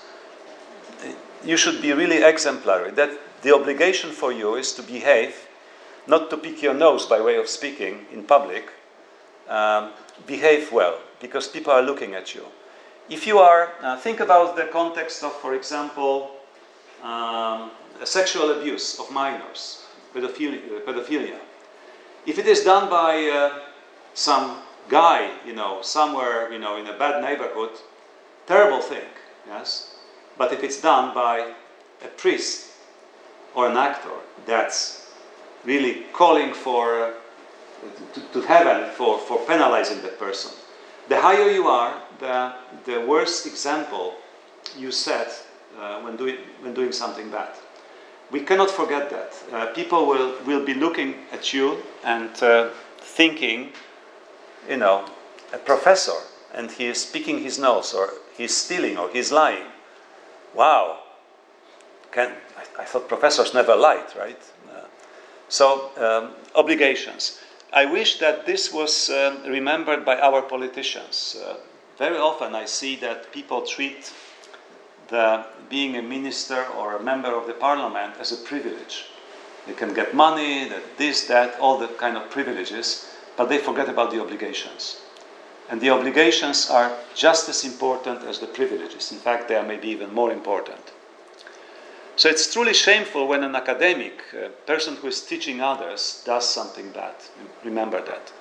You should be really exemplary. That the obligation for you is to behave, not to pick your nose by way of speaking in public. Um, behave well, because people are looking at you. If you are, uh, think about the context of, for example, um, sexual abuse of minors, pedophilia, pedophilia. If it is done by uh, some guy, you know, somewhere, you know, in a bad neighborhood, terrible thing, yes? But if it's done by a priest or an actor, that's really calling for, uh, to, to heaven for, for penalizing that person. The higher you are, the, the worse example you set uh, when, doing, when doing something bad. We cannot forget that. Uh, people will, will be looking at you and uh, thinking, you know, a professor, and he is picking his nose, or he's stealing, or he's lying. Wow. Can, I, I thought professors never lied, right? Uh, so, um, obligations. I wish that this was um, remembered by our politicians. Uh, very often I see that people treat the being a minister or a member of the parliament as a privilege. They can get money, that this, that, all the kind of privileges, but they forget about the obligations. And the obligations are just as important as the privileges. In fact, they are maybe even more important. So it's truly shameful when an academic, a person who is teaching others, does something bad. Remember that.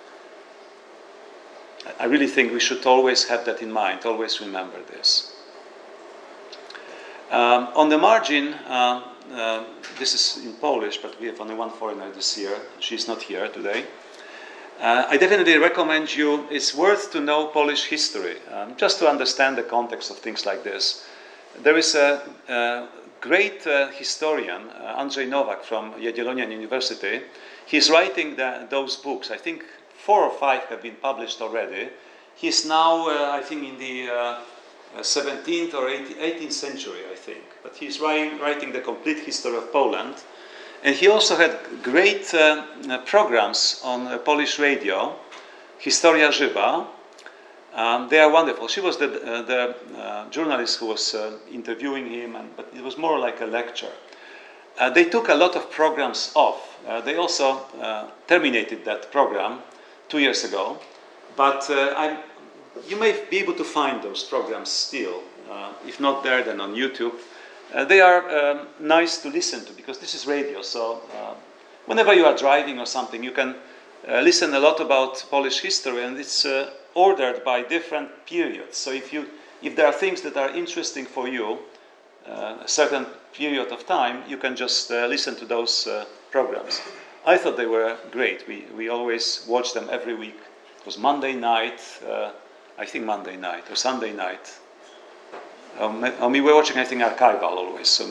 I really think we should always have that in mind, always remember this. Um, on the margin, uh, uh, this is in Polish, but we have only one foreigner this year. She's not here today. Uh, I definitely recommend you, it's worth to know Polish history, um, just to understand the context of things like this. There is a, a great uh, historian, uh, Andrzej Nowak from Jagiellonian University. He's writing the, those books. I think four or five have been published already. He's now, uh, I think, in the uh, seventeenth or eighteenth century, I think. But he's writing, writing the complete history of Poland. And he also had great uh, programs on uh, Polish radio, Historia Żywa. Um, they are wonderful. She was the, uh, the uh, journalist who was uh, interviewing him, and, but it was more like a lecture. Uh, they took a lot of programs off. Uh, they also uh, terminated that program two years ago. But uh, I'm, you may be able to find those programs still. Uh, if not there, then on YouTube. Uh, they are um, nice to listen to, because this is radio. So uh, whenever you are driving or something, you can uh, listen a lot about Polish history, and it's uh, ordered by different periods. So if you, if there are things that are interesting for you, uh, a certain period of time, you can just uh, listen to those uh, programs. I thought they were great. We we always watched them every week. It was Monday night, uh, I think Monday night or Sunday night. Um, we were watching, I think, archival always. So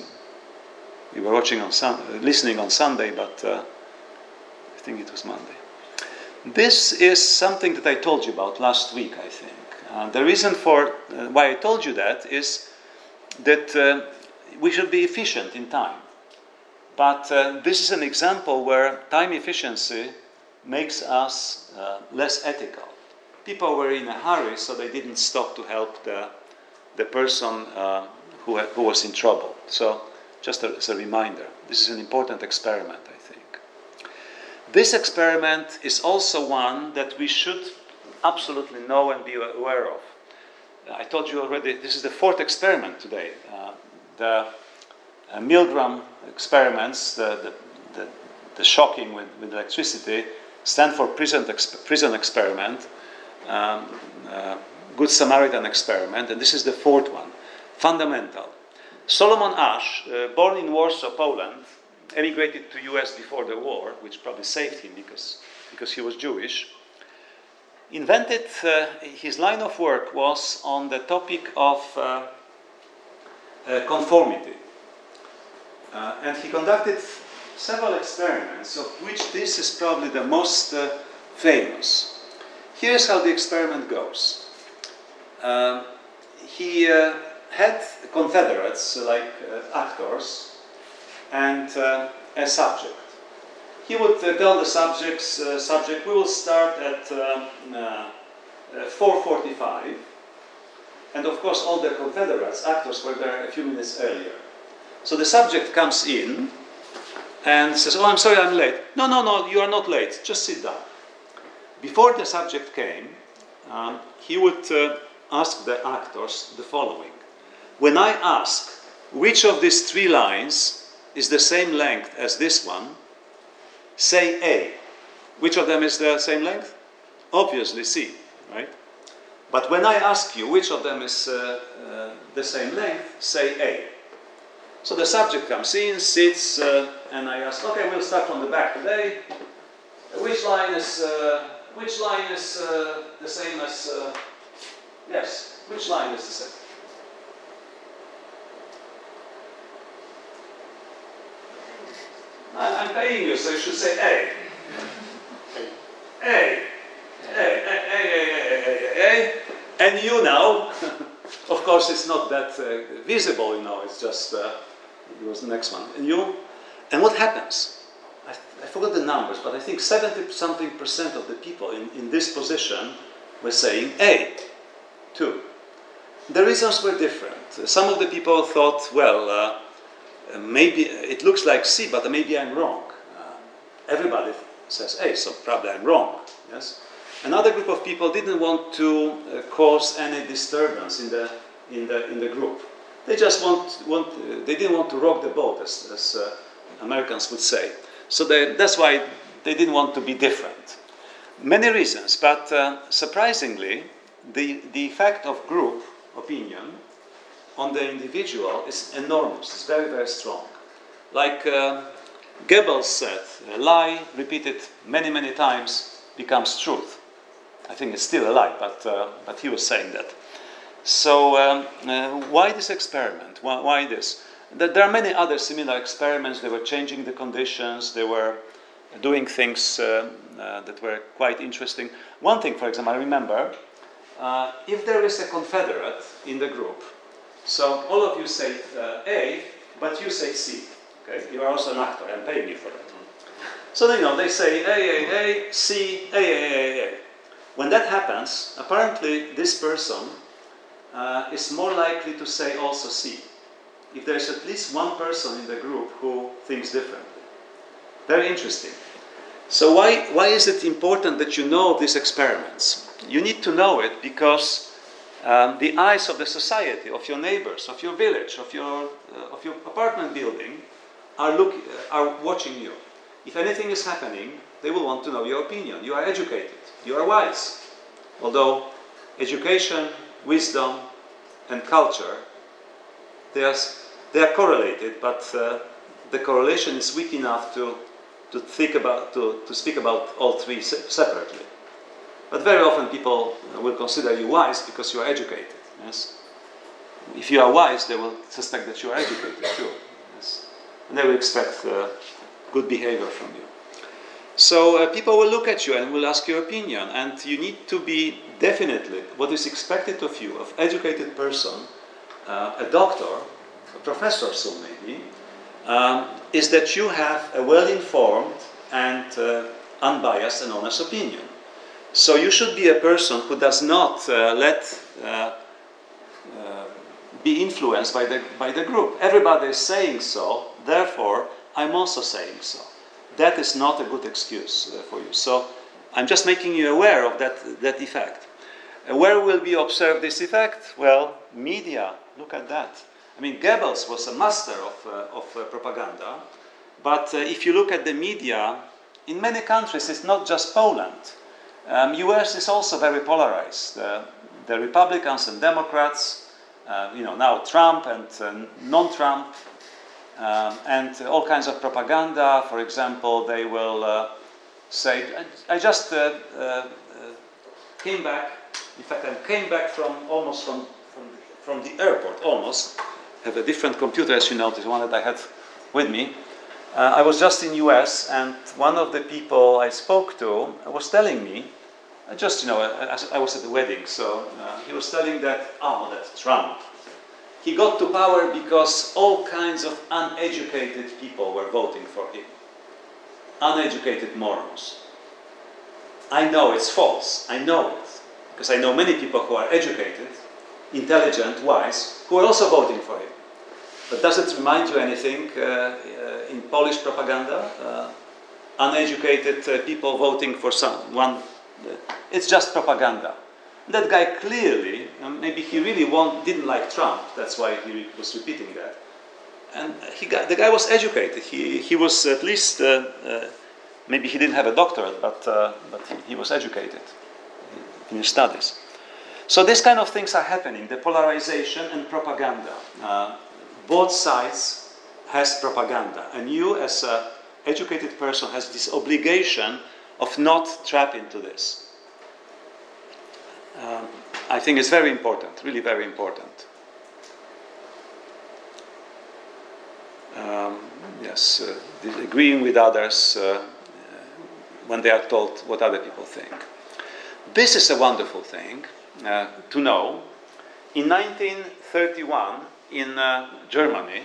we were watching on sun, listening on Sunday, but uh, I think it was Monday. This is something that I told you about last week, I think. Uh, the reason for uh, why I told you that is that uh, we should be efficient in time. But uh, this is an example where time efficiency makes us uh, less ethical. People were in a hurry, so they didn't stop to help the, the person uh, who, who was in trouble. So just a, as a reminder, this is an important experiment, I think. This experiment is also one that we should absolutely know and be aware of. I told you already, this is the fourth experiment today. Uh, the uh, Milgram experiments, the, the, the, the shocking with, with electricity, stand for prison, exp- prison experiment, um, uh, Good Samaritan experiment, and this is the fourth one, fundamental. Solomon Asch, uh, born in Warsaw, Poland, emigrated to U S before the war, which probably saved him because, because he was Jewish, invented, uh, his line of work was on the topic of uh, uh, conformity. Uh, and he conducted several experiments, of which this is probably the most uh, famous. Here's how the experiment goes. Um, he uh, had confederates, like uh, actors, and uh, a subject. He would uh, tell the subjects, uh, subject, we will start at uh, uh, four forty-five, and of course all the confederates, actors, were there a few minutes earlier. So the subject comes in and says, oh, I'm sorry, I'm late. No, no, no, you are not late, just sit down. Before the subject came, um, he would uh, ask the actors the following. When I ask which of these three lines is the same length as this one, say A. Which of them is the same length? Obviously C, right? But when I ask you which of them is uh, uh, the same length, say A. So the subject comes in, sits, uh, and I ask, okay, we'll start from the back today. Which line is, uh, which line is uh, the same as, uh, yes, which line is the same? I'm paying you, so you should say A. A. A. A, A, A, A, A, A. And you now, of course it's not that uh, visible, you know, it's just, uh, it was the next one. And you, and what happens? I, I forgot the numbers, but I think seventy something percent of the people in, in this position were saying A, too. The reasons were different. Some of the people thought, well, uh, Uh, maybe it looks like C, but maybe I'm wrong. Uh, everybody says A, so probably I'm wrong. Yes. Another group of people didn't want to uh, cause any disturbance in the in the in the group. They just want want uh, they didn't want to rock the boat, as, as uh, Americans would say. So they, that's why they didn't want to be different. Many reasons, but uh, surprisingly, the the effect of group opinion on the individual is enormous. It's very, very strong. Like uh, Goebbels said, a lie repeated many, many times becomes truth. I think it's still a lie, but, uh, but he was saying that. So um, uh, why this experiment? Why, why this? There are many other similar experiments. They were changing the conditions. They were doing things uh, uh, that were quite interesting. One thing, for example, I remember, uh, if there is a confederate in the group, so all of you say uh, A, but you say C. Okay, you are also an actor. I'm paying you for that. So you know they say A, A, A, C, A, A, A, A. When that happens, apparently this person uh, is more likely to say also C. If there's at least one person in the group who thinks differently. Very interesting. So why why is it important that you know these experiments? You need to know it because Um, the eyes of the society, of your neighbors, of your village, of your uh, of your apartment building, are look uh, are watching you. If anything is happening, they will want to know your opinion. You are educated. You are wise. Although education, wisdom, and culture, they are they are correlated, but uh, the correlation is weak enough to to think about to, to speak about all three se- separately. But very often people will consider you wise because you are educated. Yes. If you are wise, they will suspect that you are educated too. Yes. And they will expect uh, good behavior from you. so uh, people will look at you and will ask your opinion, and you need to be definitely what is expected of you, of educated person, uh, a doctor, a professor soon maybe, um, is that you have a well-informed and uh, unbiased and honest opinion. So you should be a person who does not uh, let uh, uh, be influenced by the, by the group. Everybody is saying so, therefore I'm also saying so. That is not a good excuse uh, for you. So I'm just making you aware of that, that effect. Uh, where will we observe this effect? Well, media, look at that. I mean, Goebbels was a master of, uh, of uh, propaganda, but uh, if you look at the media, in many countries, it's not just Poland. Um, U S is also very polarized. Uh, the Republicans and Democrats, uh, you know, now Trump and uh, non-Trump, um, and uh, all kinds of propaganda. For example, they will uh, say, I, I just uh, uh, uh, came back, in fact, I came back from almost from, from, from the airport, almost. I have a different computer, as you noticed, one that I had with me. Uh, I was just in U S, and one of the people I spoke to was telling me, uh, just, you know, I, I was at the wedding, so uh, he was telling that, oh, that's Trump. He got to power because all kinds of uneducated people were voting for him. Uneducated morons. I know it's false, I know it, because I know many people who are educated, intelligent, wise, who are also voting for him. But does it remind you anything uh, uh, in Polish propaganda? Uh, uneducated uh, people voting for someone. Uh, it's just propaganda. That guy clearly, um, maybe he really want, didn't like Trump, that's why he was repeating that. And he got, the guy was educated. He, he was at least, uh, uh, maybe he didn't have a doctorate, but, uh, but he, he was educated in his studies. So these kind of things are happening, the polarization and propaganda. Uh, Both sides has propaganda, and you as an educated person has this obligation of not trap into this. Um, I think it's very important, really very important. Um, yes, uh, agreeing with others uh, when they are told what other people think. This is a wonderful thing uh, to know. In nineteen thirty-one, in uh, Germany,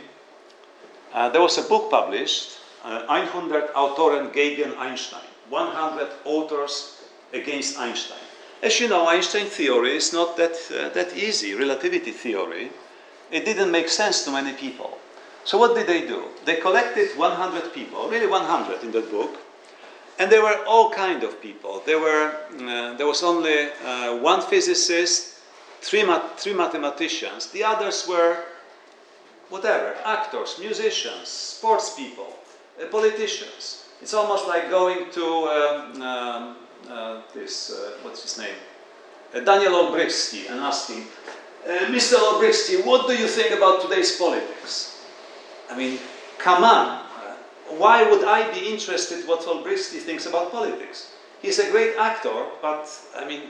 uh, there was a book published, uh, hundred Autoren gegen Einstein, one hundred authors against Einstein. As you know, Einstein theory is not that, uh, that easy, relativity theory. It didn't make sense to many people. So what did they do? They collected one hundred people, really one hundred in that book, and there were all kinds of people. There, were, uh, there was only uh, one physicist, three, ma three mathematicians. The others were whatever, actors, musicians, sports people, uh, politicians. It's almost like going to um, um, uh, this, uh, what's his name? Uh, Daniel Olbrychski and asking, uh, Mister Olbrychski, what do you think about today's politics? I mean, come on. Uh, why would I be interested what Olbrychski thinks about politics? He's a great actor, but, I mean,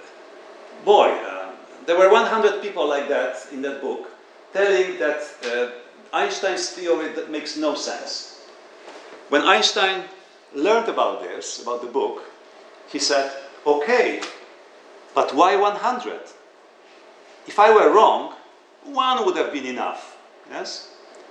uh, boy, uh, there were one hundred people like that in that book, telling that uh, Einstein's theory that makes no sense. When Einstein learned about this, about the book, he said, okay, but why one hundred? If I were wrong, one would have been enough. Yes?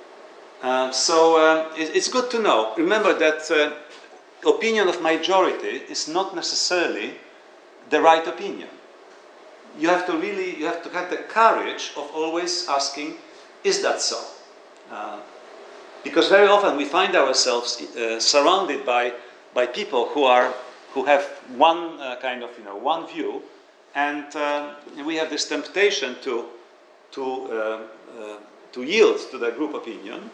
Uh, so uh, it, it's good to know. Remember that uh, opinion of majority is not necessarily the right opinion. You have to really, you have to have the courage of always asking, is that so? Uh, because very often we find ourselves uh, surrounded by, by people who are, who have one uh, kind of, you know, one view, and uh, we have this temptation to, to, uh, uh, to yield to the group opinion.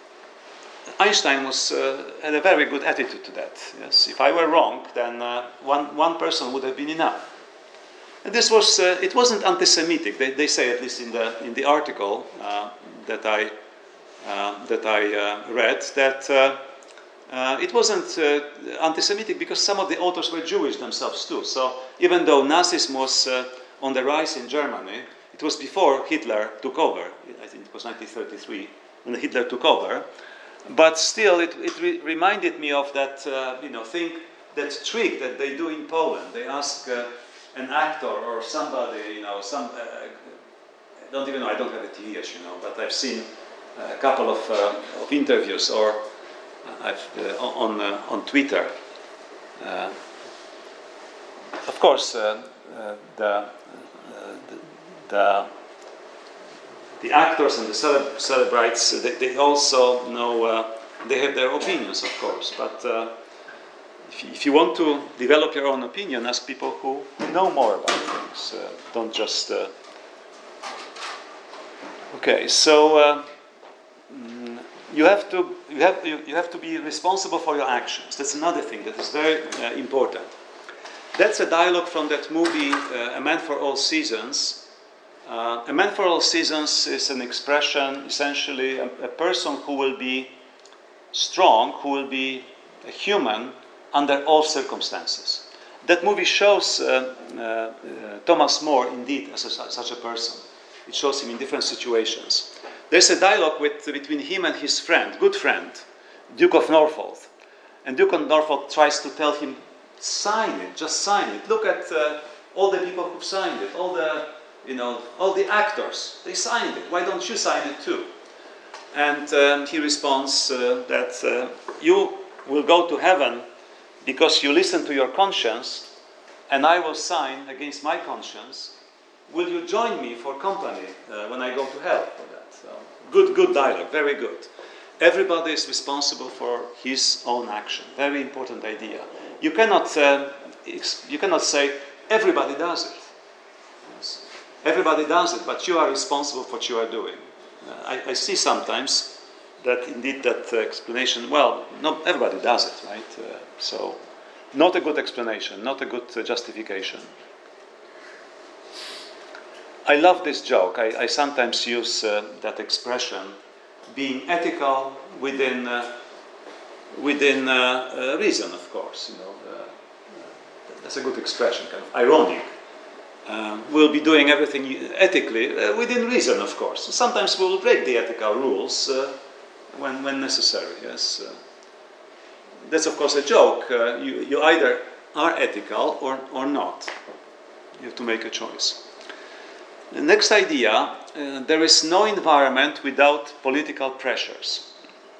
Einstein was, uh, had a very good attitude to that. Yes, if I were wrong, then uh, one, one person would have been enough. And this was, uh, it wasn't anti-Semitic. They, they say, at least in the, in the article uh, that I, uh, that I uh, read, that uh, uh, it wasn't uh, anti-Semitic because some of the authors were Jewish themselves too. So even though Nazism was uh, on the rise in Germany, it was before Hitler took over. I think it was nineteen thirty-three when Hitler took over. But still, it, it re reminded me of that, uh, you know, thing that trick that they do in Poland. They ask uh, an actor or somebody, you know, some, uh, I don't even know, I don't have a T V, as you know, but I've seen a couple of, uh, of interviews or I've, uh, on, uh, on Twitter. Uh, of course, uh, uh, the, uh, the, the the actors and the celeb celebrites, they, they also know, uh, they have their opinions, of course, but uh, if, you, if you want to develop your own opinion, ask people who know more about things. Uh, don't just... Uh... Okay, so uh, you have to you have you, you have to be responsible for your actions. That's another thing that is very uh, important. That's a dialogue from that movie, uh, A Man for All Seasons. Uh, a man for all seasons is an expression, essentially, a, a person who will be strong, who will be a human under all circumstances. That movie shows uh, uh, uh, Thomas More, indeed, as a, such a person. It shows him in different situations. There's a dialogue with, between him and his friend, good friend, Duke of Norfolk. And Duke of Norfolk tries to tell him, sign it, just sign it. Look at uh, all the people who've signed it, all the You know, all the actors, they signed it. Why don't you sign it too? And um, he responds uh, that uh, you will go to heaven because you listen to your conscience, and I will sign against my conscience. Will you join me for company uh, when I go to hell for that? So, good, good dialogue, very good. Everybody is responsible for his own action. Very important idea. You cannot, uh, you cannot say everybody does it. Everybody does it, but you are responsible for what you are doing. Uh, I, I see sometimes that indeed that uh, explanation, well, not everybody does it, right? Uh, so, not a good explanation, not a good uh, justification. I love this joke. I, I sometimes use uh, that expression, being ethical within uh, within uh, uh, reason, of course. You know, uh, uh, that's a good expression, kind of ironic. Um, we'll be doing everything ethically, uh, within reason, of course. Sometimes we'll break the ethical rules uh, when, when necessary, yes. Uh, that's, of course, a joke. Uh, you, you either are ethical or, or not. You have to make a choice. The next idea, uh, there is no environment without political pressures.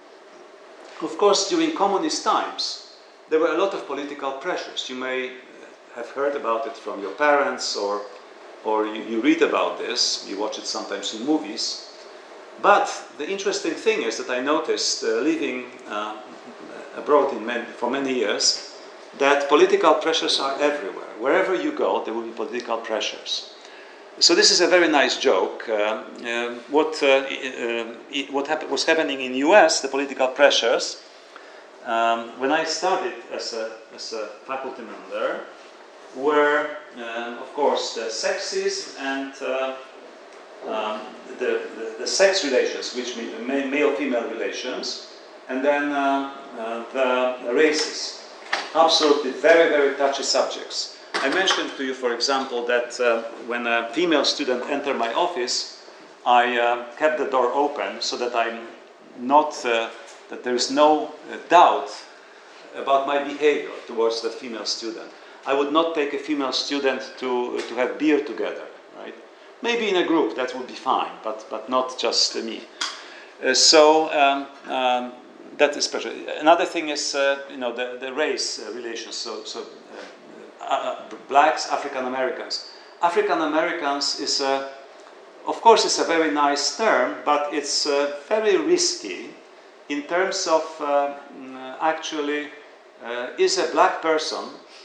Of course, during communist times, there were a lot of political pressures. You may have heard about it from your parents, or, or you, you read about this, you watch it sometimes in movies. But the interesting thing is that I noticed, uh, living uh, abroad in many, for many years, that political pressures are everywhere. Wherever you go, there will be political pressures. So this is a very nice joke. Uh, uh, what uh, uh, what hap was happening in the U S, the political pressures, um, when I started as a, as a faculty member, were, uh, of course, the sexism and uh, um, the, the, the sex relations, which mean male-female relations, and then uh, uh, the races. Absolutely very, very touchy subjects. I mentioned to you, for example, that uh, when a female student entered my office, I uh, kept the door open so that I'm not, uh, that there is no uh, doubt about my behavior towards the female student. I would not take a female student to, to have beer together, right? Maybe in a group, that would be fine, but, but not just uh, me. Uh, so um, um, that is special. Another thing is, uh, you know, the, the race uh, relations. So, so uh, uh, blacks, African Americans. African Americans is, a, of course, it's a very nice term, but it's uh, very risky in terms of uh, actually, uh, is a black person,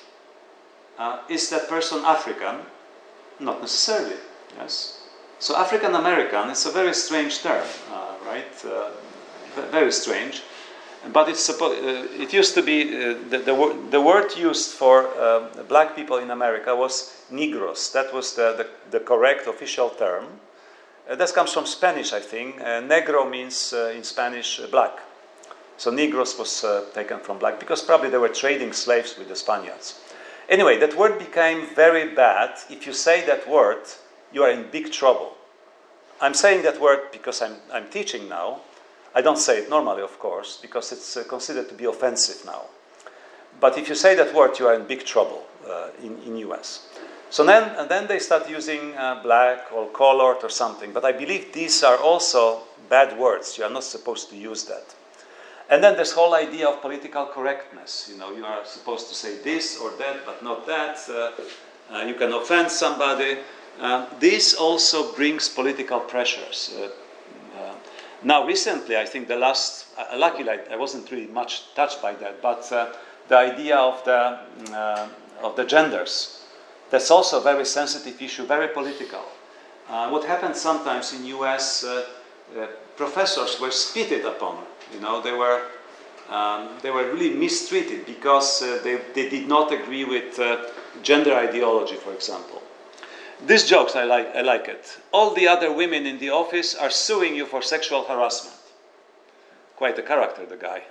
uh, is that person African? Not necessarily, yes. So African American is a very strange term, uh, right? Uh, very strange. But it's supposed, uh, it used to be, uh, the, the, wor the word used for uh, black people in America was negros. That was the, the, the correct official term. Uh, that comes from Spanish, I think. Uh, negro means, uh, in Spanish, uh, black. So negros was uh, taken from black, because probably they were trading slaves with the Spaniards. Anyway, that word became very bad. If you say that word, you are in big trouble. I'm saying that word because I'm, I'm teaching now. I don't say it normally, of course, because it's uh, considered to be offensive now. but if you say that word, you are in big trouble uh, in in U S. So then, and then they start using uh, black or colored or something. But I believe these are also bad words. You are not supposed to use that. And then this whole idea of political correctness. You know, you are supposed to say this or that, but not that. Uh, uh, you can offend somebody. Uh, this also brings political pressures. Uh, uh, now, recently, I think the last, uh, luckily, I wasn't really much touched by that, but uh, the idea of the uh, of the genders. That's also a very sensitive issue, very political. Uh, what happens sometimes in U S, uh, uh, professors were spitted upon. You know, they were um, they were really mistreated because uh, they they did not agree with uh, gender ideology, for example. These jokes, I like I like it. All the other women in the office are suing you for sexual harassment. Quite a character, the guy.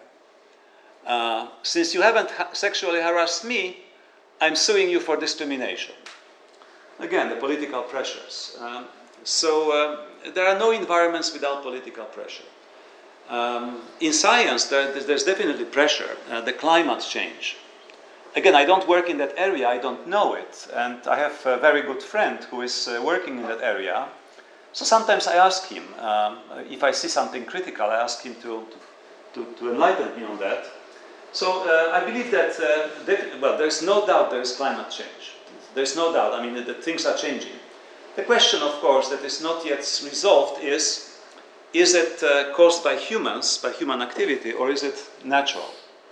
Uh, since you haven't ha- sexually harassed me, I'm suing you for discrimination. Again, the political pressures. Um, so uh, there are no environments without political pressure. Um, in science, there, there's definitely pressure. Uh, the climate change. Again, I don't work in that area, I don't know it. And I have a very good friend who is uh, working in that area. So sometimes I ask him, um, if I see something critical, I ask him to, to, to enlighten me on that. So uh, I believe that, uh, that, well, there's no doubt there is climate change. There's no doubt, I mean, that, that things are changing. The question, of course, that is not yet resolved is, is it uh, caused by humans, by human activity, or is it natural?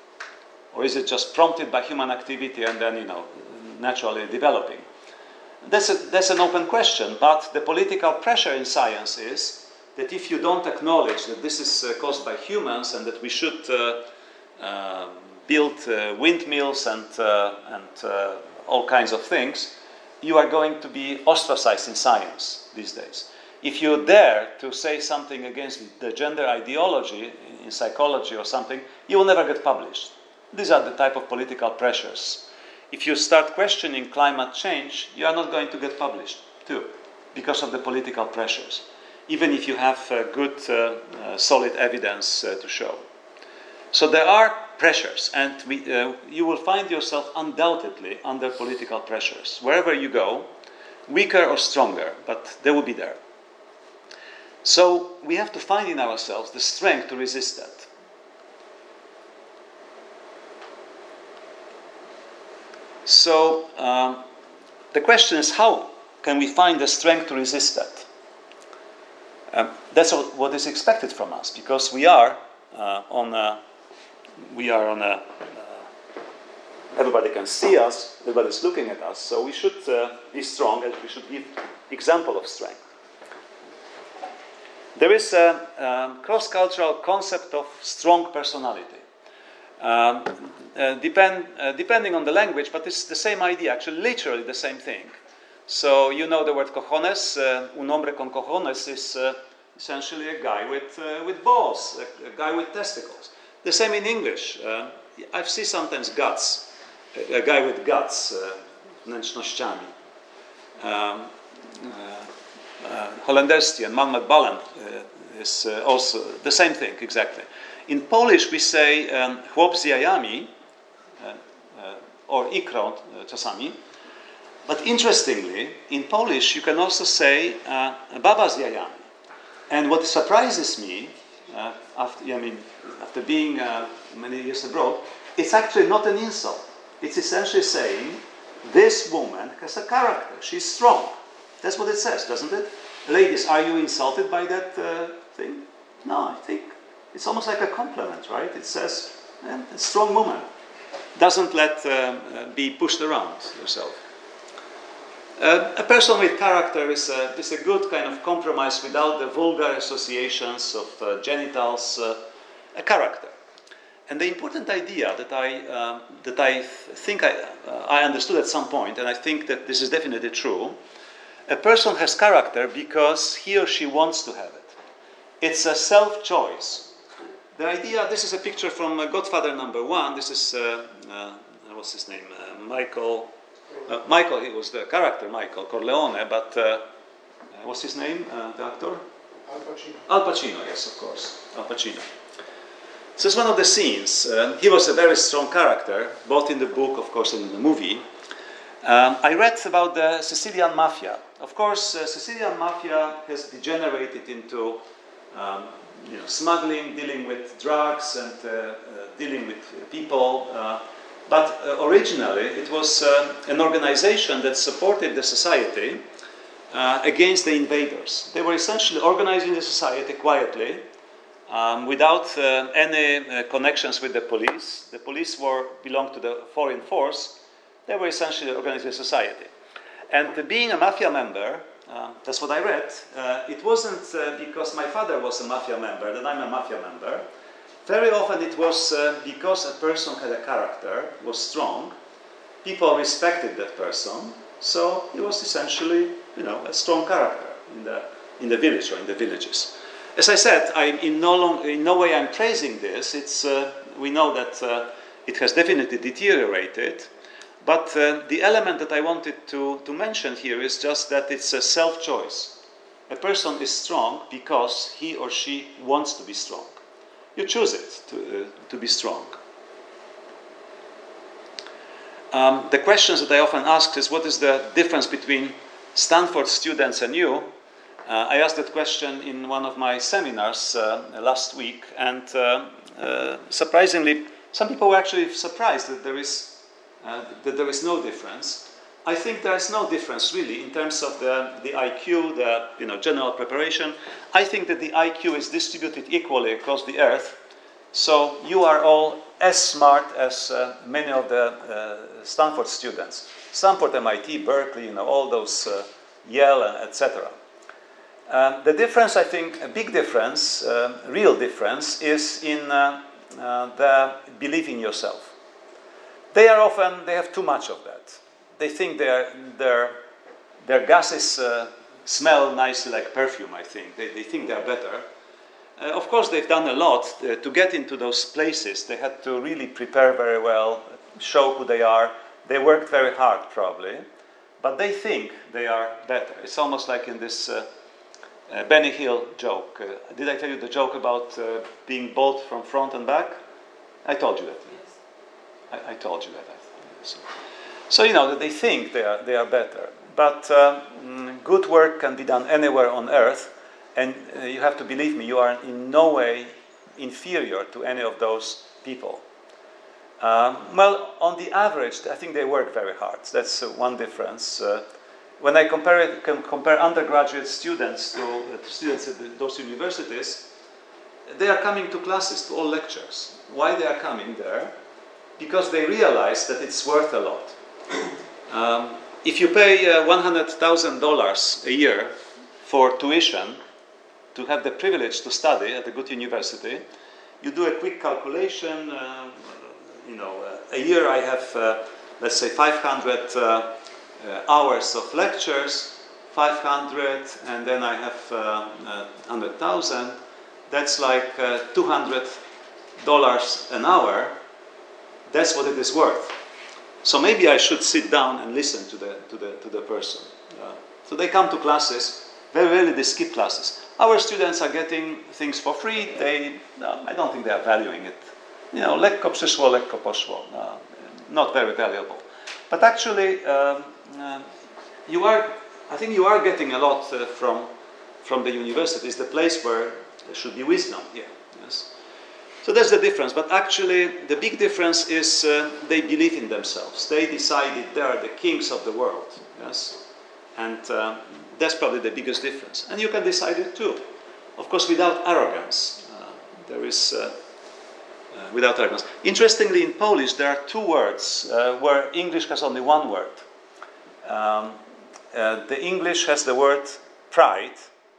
Or is it just prompted by human activity and then, you know, naturally developing? That's, a, that's an open question, but the political pressure in science is that if you don't acknowledge that this is uh, caused by humans and that we should uh, uh, build uh, windmills and, uh, and uh, all kinds of things, you are going to be ostracized in science these days. If you dare to say something against the gender ideology in psychology or something, you will never get published. These are the type of political pressures. If you start questioning climate change, you are not going to get published too, because of the political pressures, even if you have uh, good, uh, uh, solid evidence uh, to show. So there are pressures, and we, uh, you will find yourself undoubtedly under political pressures. Wherever you go, weaker or stronger, but they will be there. So we have to find in ourselves the strength to resist that. So um, the question is, how can we find the strength to resist that? Um, that's what is expected from us, because we are uh, on a, we are on a, uh, everybody can see us, everybody's looking at us, so we should uh, be strong and we should give example of strength. There is a um, cross-cultural concept of strong personality. Um, uh, depend, uh, depending on the language, but it's the same idea, actually literally the same thing. So you know the word cojones, uh, un hombre con cojones is uh, essentially a guy with, uh, with balls, a, a guy with testicles. The same in English. Uh, I see sometimes guts, a, a guy with guts, wnętrznościami. Uh, um, uh, uh, Holenderstian, man met ballen, uh, is uh, also the same thing, exactly. In Polish we say um, chłop z jajami, uh, uh, or ikro uh, czasami. But interestingly, in Polish you can also say uh, baba z jajami. And what surprises me, uh, after, I mean, after being uh, many years abroad, it's actually not an insult. It's essentially saying, this woman has a character, she's strong. That's what it says, doesn't it? Ladies, are you insulted by that uh, thing? No, I think it's almost like a compliment, right? It says, eh, a strong woman. Doesn't let uh, uh, be pushed around yourself. Uh, a person with character is a, is a good kind of compromise without the vulgar associations of uh, genitals, uh, a character. And the important idea that I, uh, that I th- think I, uh, I understood at some point, and I think that this is definitely true, a person has character because he or she wants to have it. It's a self-choice. The idea, this is a picture from uh, Godfather number one. This is, uh, uh, what's his name, uh, Michael... Uh, Michael, he was the character, Michael Corleone, but uh, what's his name, uh, the actor? Al Pacino. Al Pacino, yes, of course, Al Pacino. So it's one of the scenes. Uh, he was a very strong character, both in the book, of course, and in the movie. Um, I read about the Sicilian mafia. Of course, uh, Sicilian mafia has degenerated into um, you know, smuggling, dealing with drugs, and uh, uh, dealing with people. Uh, but uh, originally, it was uh, an organization that supported the society uh, against the invaders. They were essentially organizing the society quietly, um, without uh, any uh, connections with the police. The police were belonged to the foreign force. They were essentially organizing the society. And uh, being a mafia member, uh, that's what I read, uh, it wasn't uh, because my father was a mafia member that I'm a mafia member. Very often it was uh, because a person had a character, was strong, people respected that person, so he was essentially, you know, a strong character in the, in the village or in the villages. As I said, I, in, no long, in no way I'm praising this. It's, uh, we know that uh, it has definitely deteriorated. But uh, the element that I wanted to, to mention here is just that it's a self-choice. A person is strong because he or she wants to be strong. You choose it to, uh, to be strong. Um, the questions that I often ask is, what is the difference between Stanford students and you? Uh, I asked that question in one of my seminars uh, last week, and uh, uh, surprisingly, some people were actually surprised that there is Uh, that there is no difference. I think there is no difference really in terms of the, the I Q, the you know, general preparation. I think that the I Q is distributed equally across the earth. So you are all as smart as uh, many of the uh, Stanford students. Stanford, M I T, Berkeley, you know, all those, uh, Yale, et cetera. Um, the difference, I think, a big difference, uh, real difference, is in uh, uh, the belief in yourself. They are often, they have too much of that. They think their, their, their gases uh, smell nicely like perfume, I think. They, they think they're better. Uh, of course, they've done a lot uh, to get into those places. They had to really prepare very well, show who they are. They worked very hard, probably. But they think they are better. It's almost like in this uh, uh, Benny Hill joke. Uh, did I tell you the joke about uh, being bald from front and back? I told you that. I, I told you that. So, so you know that they think they are they are better, but um, good work can be done anywhere on earth, and uh, you have to believe me. You are in no way inferior to any of those people. Um, well, on the average, I think they work very hard. That's uh, one difference. Uh, when I compare it, can compare undergraduate students to, uh, to students at the, those universities, they are coming to classes, to all lectures. Why they are coming there? Because they realize that it's worth a lot. Um, if you pay uh, one hundred thousand dollars a year for tuition to have the privilege to study at a good university, you do a quick calculation. Uh, you know, uh, a year I have, uh, let's say, five hundred uh, uh, hours of lectures, five hundred, and then I have uh, uh, one hundred thousand. That's like uh, two hundred dollars an hour. That's what it is worth. So maybe I should sit down and listen to the to the to the person. Uh, so they come to classes. Very rarely they skip classes. Our students are getting things for free. They, no, I don't think they are valuing it. You know, lekko przyszło, lekko poszło. Uh, not very valuable. But actually, um, uh, you are. I think you are getting a lot uh, from from the university. It's the place where there should be wisdom here. Yes. So that's the difference. But actually, the big difference is uh, they believe in themselves. They decided they are the kings of the world. Yes, and uh, that's probably the biggest difference. And you can decide it too, of course, without arrogance. Uh, there is uh, uh, without arrogance. Interestingly, in Polish, there are two words uh, where English has only one word. Um, uh, the English has the word pride.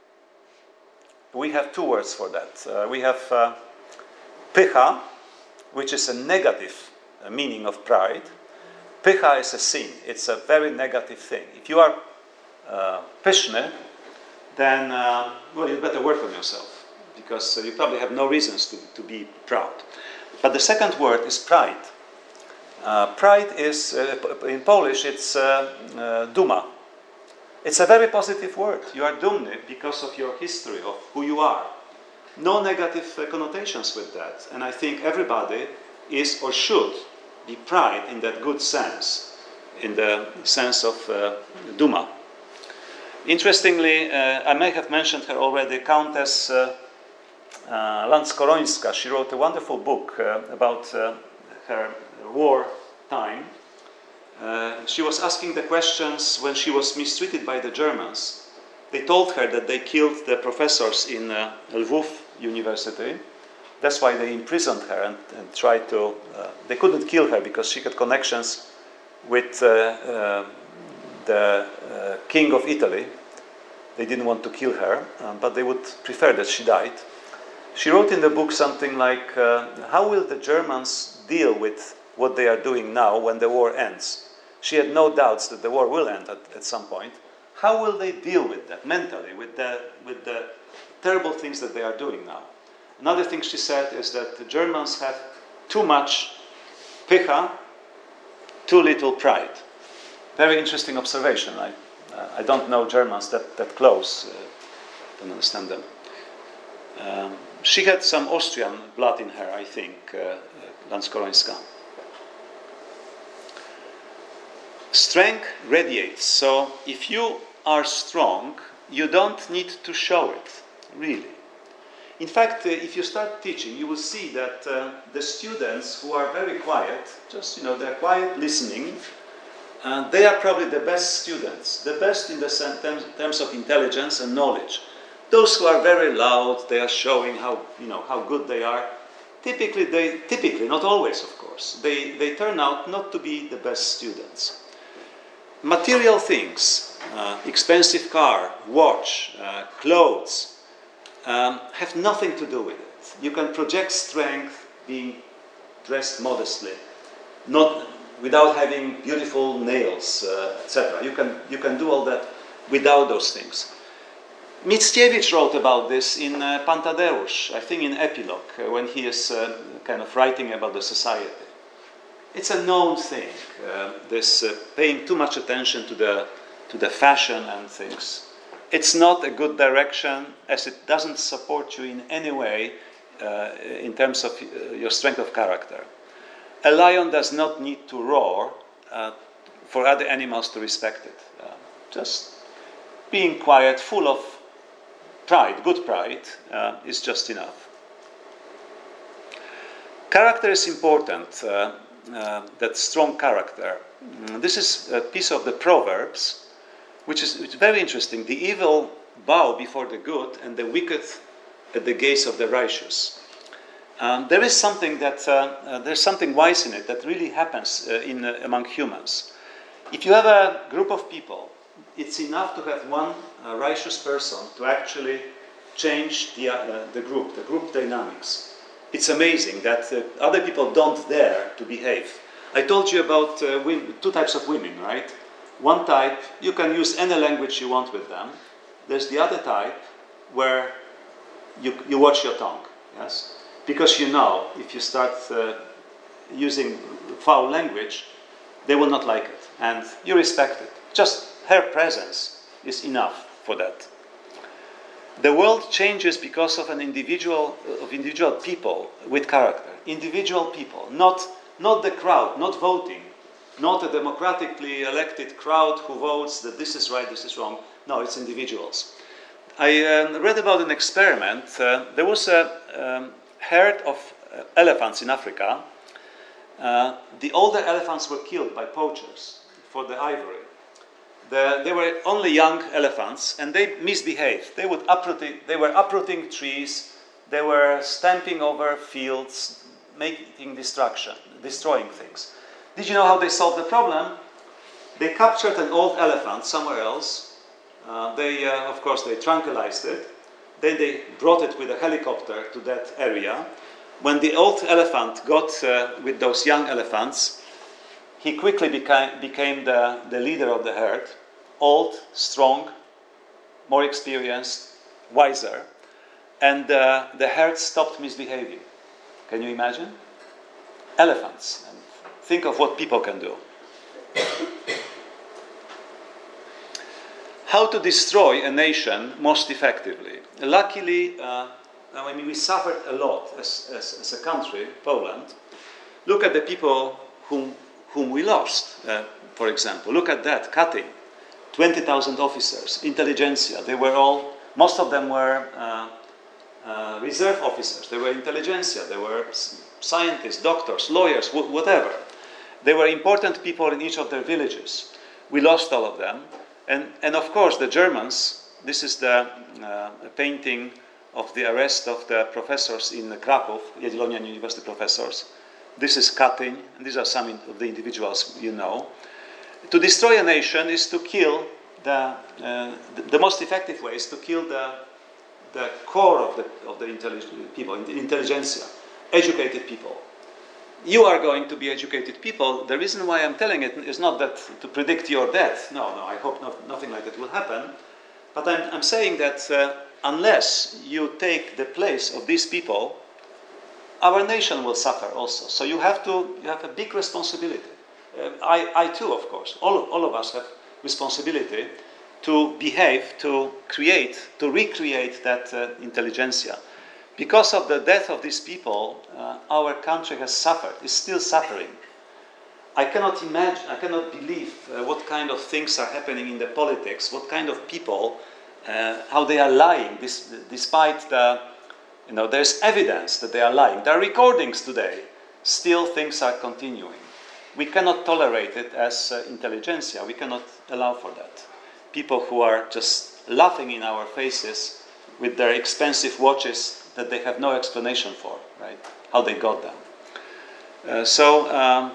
We have two words for that. Uh, we have uh, pycha, which is a negative meaning of pride. Pycha is a sin. It's a very negative thing. If you are uh, pyszny, then, uh, well, you better work on yourself, because uh, you probably have no reasons to, to be proud. But the second word is pride. Uh, pride is, uh, in Polish, it's uh, uh, duma. It's a very positive word. You are dumny because of your history, of who you are. no negative uh, connotations with that. And I think everybody is or should be proud in that good sense, in the sense of uh, Duma. Interestingly, uh, I may have mentioned her already, Countess uh, uh, Lanskorońska. She wrote a wonderful book uh, about uh, her war time. Uh, she was asking the questions when she was mistreated by the Germans. They told her that they killed the professors in uh, Lwów University. That's why they imprisoned her and, and tried to... Uh, they couldn't kill her because she had connections with uh, uh, the uh, king of Italy. They didn't want to kill her, um, but they would prefer that she died. She wrote in the book something like, uh, how will the Germans deal with what they are doing now when the war ends? She had no doubts that the war will end at, at some point. How will they deal with that mentally, with the, with the terrible things that they are doing now? Another thing she said is that the Germans have too much pycha, too little pride. Very interesting observation. I, uh, I don't know Germans that, that close. Uh, don't understand them. Um, she had some Austrian blood in her, I think, uh, Lanskorońska. Strength radiates. So if you are strong, you don't need to show it, really. In fact, uh, if you start teaching, you will see that uh, the students who are very quiet, just, you know, they're quiet listening, uh, they are probably the best students, the best in the terms of intelligence and knowledge. Those who are very loud, they are showing how, you know, how good they are. Typically, they, typically, not always, of course, they, they turn out not to be the best students. Material things, uh, expensive car, watch, uh, clothes, Um, have nothing to do with it. You can project strength being dressed modestly, not without having beautiful nails, uh, et cetera. You can you can do all that without those things. Mickiewicz wrote about this in uh, Pantadeusz, I think in Epilogue, uh, when he is uh, kind of writing about the society. It's a known thing. Uh, this uh, paying too much attention to the to the fashion and things. It's not a good direction, as it doesn't support you in any way uh, in terms of uh, your strength of character. A lion does not need to roar uh, for other animals to respect it. Uh, just being quiet, full of pride, good pride, uh, is just enough. Character is important, uh, uh, that strong character. Mm, this is a piece of the Proverbs, which is it's very interesting. The evil bow before the good, and the wicked at the gaze of the righteous. Um, there is something that uh, uh, there's something wise in it that really happens uh, in uh, among humans. If you have a group of people, it's enough to have one uh, righteous person to actually change the uh, the group, the group dynamics. It's amazing that uh, other people don't dare to behave. I told you about uh, women, two types of women, right? One type, you can use any language you want with them. There's the other type where you, you watch your tongue, yes? Because you know, if you start uh, using foul language, they will not like it. And you respect it. Just her presence is enough for that. The world changes because of an individual, of individual people with character. Individual people, not, not the crowd, not voting. Not a democratically elected crowd who votes that this is right, this is wrong. No, it's individuals. I uh, read about an experiment. Uh, there was a um, herd of uh, elephants in Africa. Uh, the older elephants were killed by poachers for the ivory. The, they were only young elephants, and they misbehaved. They, would uprooting, they were uprooting trees. They were stamping over fields, making destruction, destroying things. Did you know how they solved the problem? They captured an old elephant somewhere else. Uh, they, uh, of course, they tranquilized it. Then they brought it with a helicopter to that area. When the old elephant got uh, with those young elephants, he quickly became, became the, the leader of the herd. Old, strong, more experienced, wiser. And uh, the herd stopped misbehaving. Can you imagine? Elephants. And think of what people can do. How to destroy a nation most effectively. Luckily, uh, I mean, we suffered a lot as, as, as a country, Poland. Look at the people whom, whom we lost, uh, for example. Look at that, Katyn, twenty thousand officers, intelligentsia. They were all, most of them were uh, uh, reserve officers. They were intelligentsia. They were scientists, doctors, lawyers, wh whatever. They were important people in each of their villages. We lost all of them. And, and of course, the Germans, this is the uh, painting of the arrest of the professors in Krakow, Jagiellonian University professors. This is Katyn, and these are some of the individuals you know. To destroy a nation is to kill the, uh, the, the most effective way is to kill the, the core of the, of the intelligent people, the intelligentsia, educated people. You are going to be educated people. The reason why I'm telling it is not that to predict your death. No, no, I hope not, nothing like that will happen. But I'm, I'm saying that uh, unless you take the place of these people, our nation will suffer also. So you have to, you have a big responsibility. Uh, I, I too, of course, all, all of us have responsibility to behave, to create, to recreate that uh, intelligentsia. Because of the death of these people, uh, our country has suffered, is still suffering. I cannot imagine, I cannot believe uh, what kind of things are happening in the politics, what kind of people, uh, how they are lying, this, despite the, you know, there's evidence that they are lying. There are recordings today. Still things are continuing. We cannot tolerate it as uh, intelligentsia. We cannot allow for that. People who are just laughing in our faces with their expensive watches that they have no explanation for, right? How they got them. Uh, so um,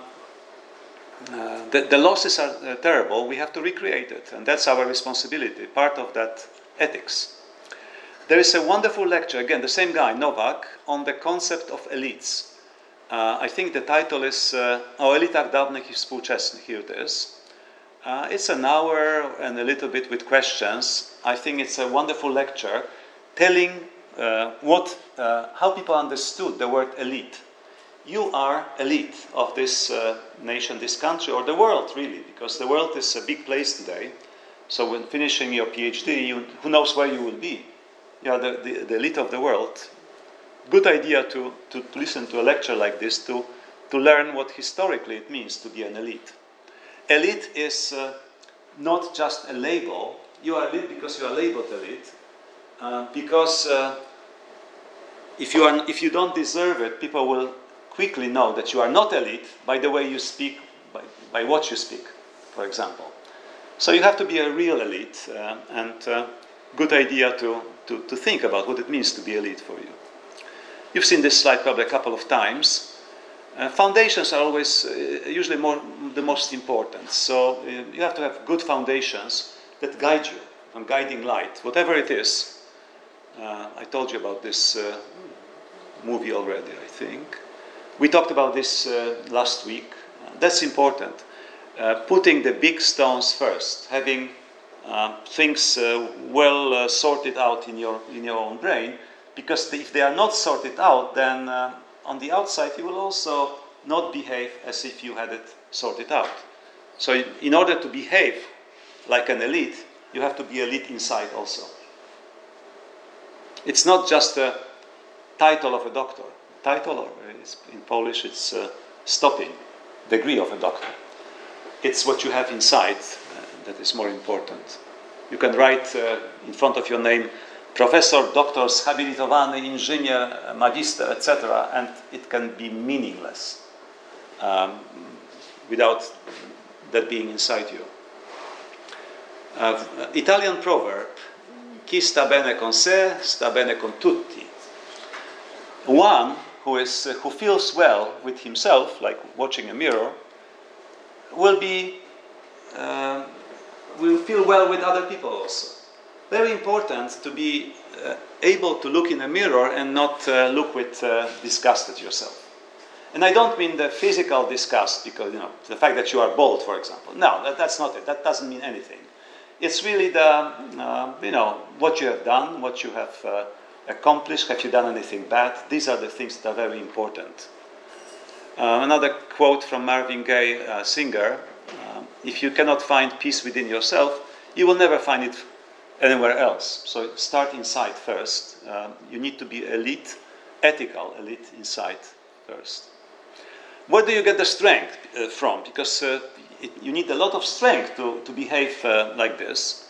uh, the, the losses are uh, terrible. We have to recreate it, and that's our responsibility, part of that ethics. There is a wonderful lecture, again, the same guy, Nowak, on the concept of elites. Uh, I think the title is uh, O elitach dawnych I współczesnych. Here it is. Uh, it's an hour and a little bit with questions. I think it's a wonderful lecture telling uh, what, uh, how people understood the word elite. You are elite of this uh, nation, this country, or the world, really, because the world is a big place today. So when finishing your PhD, you, who knows where you will be? You are the, the, the elite of the world. Good idea to, to, to listen to a lecture like this to, to learn what historically it means to be an elite. Elite is uh, not just a label. You are elite because you are labeled elite. Uh, because uh, if, you are, if you don't deserve it, people will quickly know that you are not elite by the way you speak, by, by what you speak, for example. So you have to be a real elite, uh, and uh, good idea to, to, to think about what it means to be elite for you. You've seen this slide probably a couple of times. Uh, foundations are always, uh, usually more, the most important. So uh, you have to have good foundations that guide you, a guiding light, whatever it is. Uh, I told you about this uh, movie already, I think. We talked about this uh, last week. Uh, that's important. Uh, putting the big stones first, having uh, things uh, well uh, sorted out in your, in your own brain, because if they are not sorted out, then uh, on the outside you will also not behave as if you had it sorted out. So in order to behave like an elite, you have to be elite inside also. It's not just a title of a doctor. Title, or in Polish, it's uh, stopień, degree of a doctor. It's what you have inside uh, that is more important. You can write uh, in front of your name professor, doctor, zhabilitowany, inżynier, magister, et cetera, and it can be meaningless um, without that being inside you. Uh, Italian proverb, chi sta bene con sé, sta bene con tutti. One who, is, uh, who feels well with himself, like watching a mirror, will be uh, will feel well with other people also. Very important to be uh, able to look in a mirror and not uh, look with uh, disgust at yourself. And I don't mean the physical disgust, because, you know, the fact that you are bald, for example. No, that, that's not it. That doesn't mean anything. It's really the, uh, you know, what you have done, what you have uh, accomplished. Have you done anything bad? These are the things that are very important. Uh, another quote from Marvin Gaye, uh, singer, uh, if you cannot find peace within yourself, you will never find it anywhere else. So start inside first. Um, you need to be elite, ethical elite inside first. Where do you get the strength uh, from? Because uh, it, you need a lot of strength to, to behave uh, like this.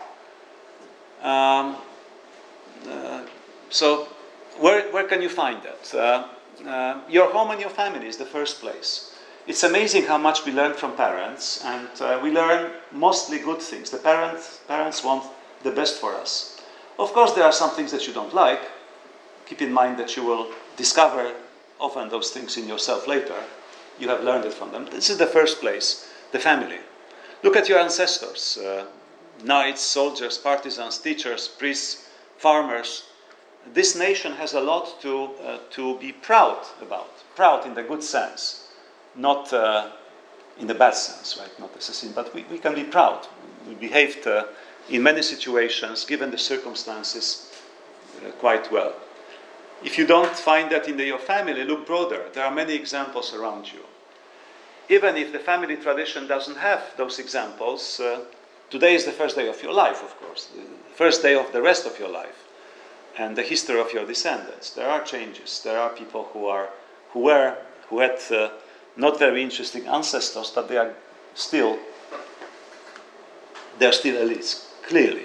Um, uh, so where, where can you find that? Uh, uh, your home and your family is the first place. It's amazing how much we learn from parents, and uh, we learn mostly good things. The parents, parents want the best for us. Of course, there are some things that you don't like. Keep in mind that you will discover often those things in yourself later. You have learned it from them. This is the first place, the family. Look at your ancestors, uh, knights, soldiers, partisans, teachers, priests, farmers. This nation has a lot to, uh, to be proud about, proud in the good sense, not uh, in the bad sense, right? Not assassin, but we, we can be proud. We behaved uh, in many situations, given the circumstances, uh, quite well. If you don't find that in the, your family, look broader. There are many examples around you. Even if the family tradition doesn't have those examples, uh, today is the first day of your life, of course, the first day of the rest of your life, and the history of your descendants. There are changes. There are people who are, who were, who had uh, not very interesting ancestors, but they are still, they are still elites, clearly.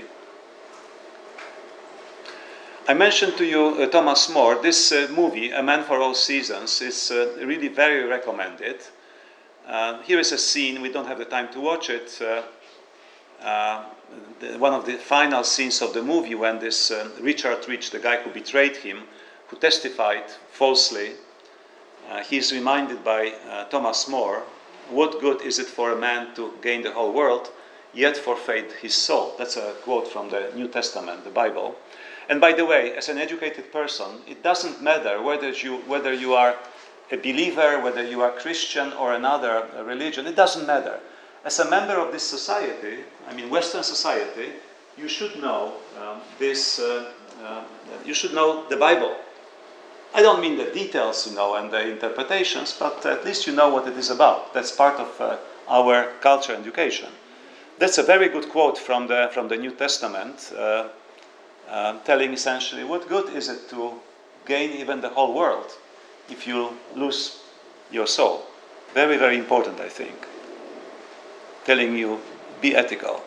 I mentioned to you uh, Thomas More. This uh, movie, A Man for All Seasons, is uh, really very recommended. Uh, here is a scene, we don't have the time to watch it, uh, uh, the, one of the final scenes of the movie when this uh, Richard Rich, the guy who betrayed him, who testified falsely, uh, he's reminded by uh, Thomas More, what good is it for a man to gain the whole world, yet forfeit his soul? That's a quote from the New Testament, the Bible. And by the way, as an educated person, it doesn't matter whether you, whether you are a believer, whether you are Christian or another religion, it doesn't matter. As a member of this society, I mean Western society, you should know um, this, uh, uh, you should know the Bible. I don't mean the details, you know, and the interpretations, but at least you know what it is about. That's part of uh, our culture and education. That's a very good quote from the, from the New Testament, uh, uh, telling essentially, what good is it to gain even the whole world if you lose your soul? Very, very important, I think. Telling you, be ethical.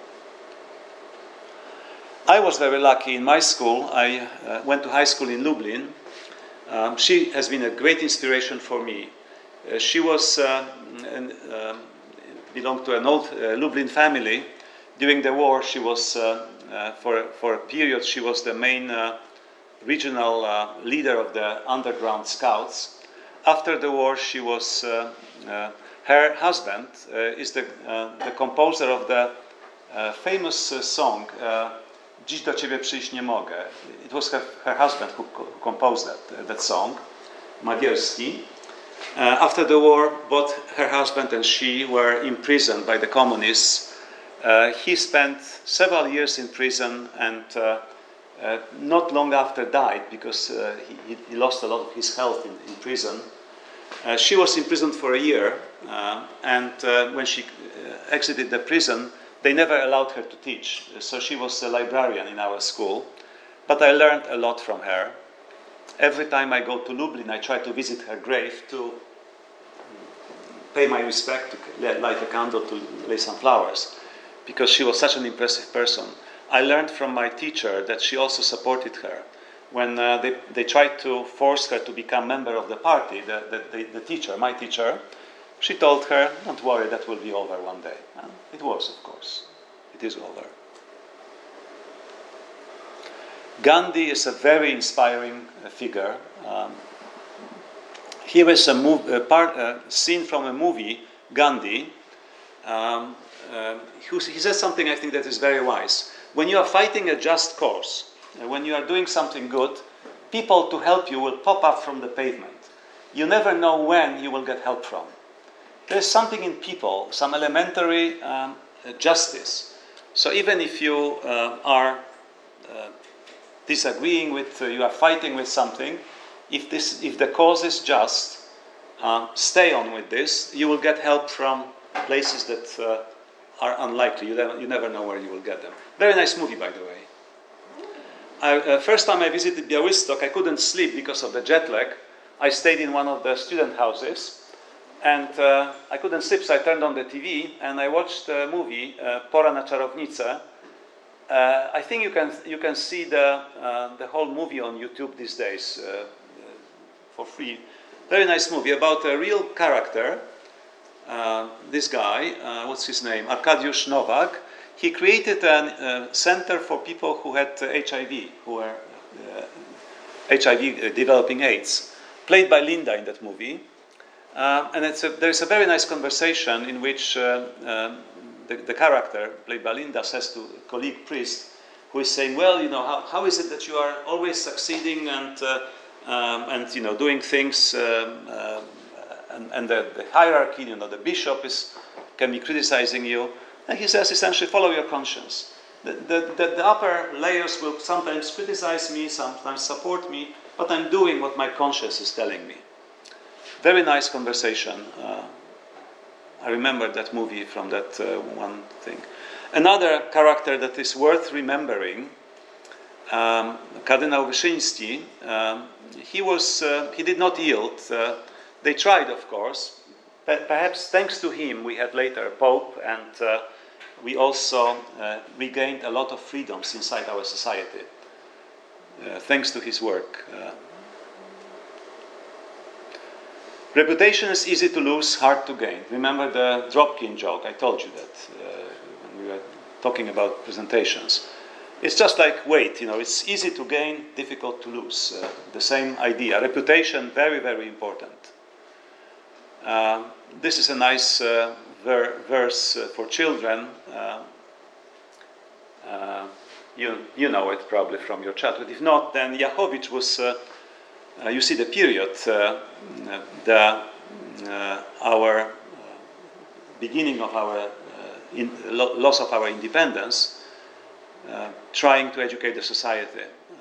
I was very lucky in my school. I uh, went to high school in Lublin. Um, she has been a great inspiration for me. Uh, she was uh, an, uh, belonged to an old uh, Lublin family. During the war, she was, uh, uh, for, for a period, she was the main uh, regional uh, leader of the underground scouts. After the war, she was, uh, uh, her husband uh, is the, uh, the composer of the uh, famous uh, song, uh, Dziś do Ciebie przyjść nie mogę. It was her, her husband who co composed that, uh, that song, Magierski. Uh, after the war, both her husband and she were imprisoned by the communists. Uh, he spent several years in prison and uh, uh, not long after died because uh, he, he lost a lot of his health in, in prison. Uh, she was imprisoned for a year, uh, and uh, when she uh, exited the prison, they never allowed her to teach. So she was a librarian in our school. But I learned a lot from her. Every time I go to Lublin, I try to visit her grave to pay my respect, to light a candle, to lay some flowers, because she was such an impressive person. I learned from my teacher that she also supported her. When uh, they, they tried to force her to become member of the party, the, the, the, the teacher, my teacher, she told her, don't worry, that will be over one day. And it was, of course. It is over. Gandhi is a very inspiring uh, figure. Um, here is a, move, a, part, a scene from a movie, Gandhi. Um, uh, he says something I think that is very wise. When you are fighting a just cause, uh, when you are doing something good, people to help you will pop up from the pavement. You never know when you will get help from. There is something in people, some elementary um, uh, justice. So even if you uh, are uh, disagreeing with, uh, you are fighting with something, if, this, if the cause is just, um, stay on with this. You will get help from places that uh, are unlikely. You never, you never know where you will get them. Very nice movie, by the way. I, uh, first time I visited Białystok, I couldn't sleep because of the jet lag. I stayed in one of the student houses, and uh, I couldn't sleep, so I turned on the T V and I watched the movie uh, Pora na czarownicę. Uh, I think you can you can see the uh, the whole movie on YouTube these days uh, for free. Very nice movie about a real character. Uh, this guy, uh, what's his name? Arkadiusz Nowak. He created a uh, center for people who had uh, H I V, who were uh, H I V uh, developing AIDS, played by Linda in that movie. Uh, and it's a, there's a very nice conversation in which uh, um, the, the character, played by Linda, says to a colleague priest, who is saying, well, you know, how, how is it that you are always succeeding and, uh, um, and you know, doing things, um, uh, and, and the, the hierarchy, you know, the bishop is, can be criticizing you. And he says, essentially, follow your conscience. The, the, the, the upper layers will sometimes criticize me, sometimes support me, but I'm doing what my conscience is telling me. Very nice conversation. Uh, I remember that movie from that uh, one thing. Another character that is worth remembering, um, Kardynał Wyszyński, um, he, was, uh, he did not yield. Uh, they tried, of course. Perhaps thanks to him, we had later a pope, and uh, we also uh, regained a lot of freedoms inside our society, uh, thanks to his work. Uh, reputation is easy to lose, hard to gain. Remember the Dropkin joke? I told you that uh, when we were talking about presentations. It's just like weight, you know, it's easy to gain, difficult to lose. Uh, the same idea. Reputation, very, very important. Uh, this is a nice uh, ver verse uh, for children. Uh, uh, you, you know it probably from your childhood. If not, then Jachowicz was, uh, uh, you see the period, uh, the, uh, our uh, beginning of our uh, in, lo loss of our independence, uh, trying to educate the society.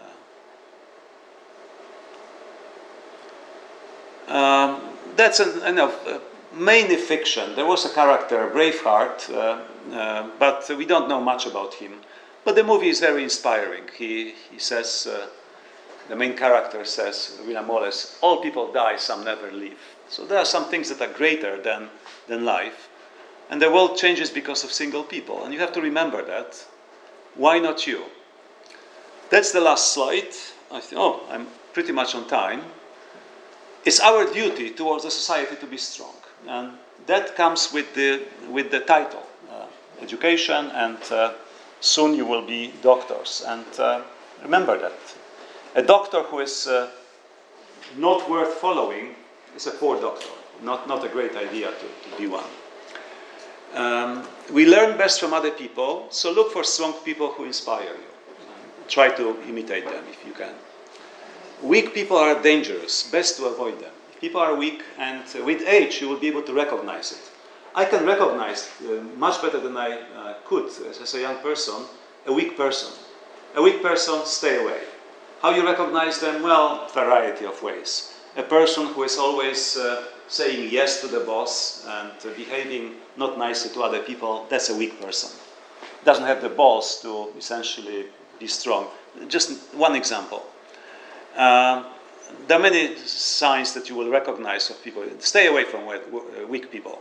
Uh, um, That's an, you know, mainly fiction. There was a character, Braveheart, uh, uh, but we don't know much about him. But the movie is very inspiring. He, he says, uh, the main character says, William Wallace, all people die, some never live. So there are some things that are greater than, than life. And the world changes because of single people. And you have to remember that. Why not you? That's the last slide. I think, oh, I'm pretty much on time. It's our duty towards the society to be strong. And that comes with the, with the title, uh, education, and uh, soon you will be doctors. And uh, remember that. A doctor who is uh, not worth following is a poor doctor, not, not a great idea to, to be one. Um, we learn best from other people, so look for strong people who inspire you. Um, try to imitate them if you can. Weak people are dangerous, best to avoid them. If people are weak, and uh, with age you will be able to recognize it. I can recognize uh, much better than I uh, could as, as a young person, a weak person. A weak person, stay away. How you recognize them? Well, variety of ways. A person who is always uh, saying yes to the boss and uh, behaving not nicely to other people, that's a weak person. Doesn't have the balls to essentially be strong. Just one example. Uh, there are many signs that you will recognize of people. Stay away from weak people.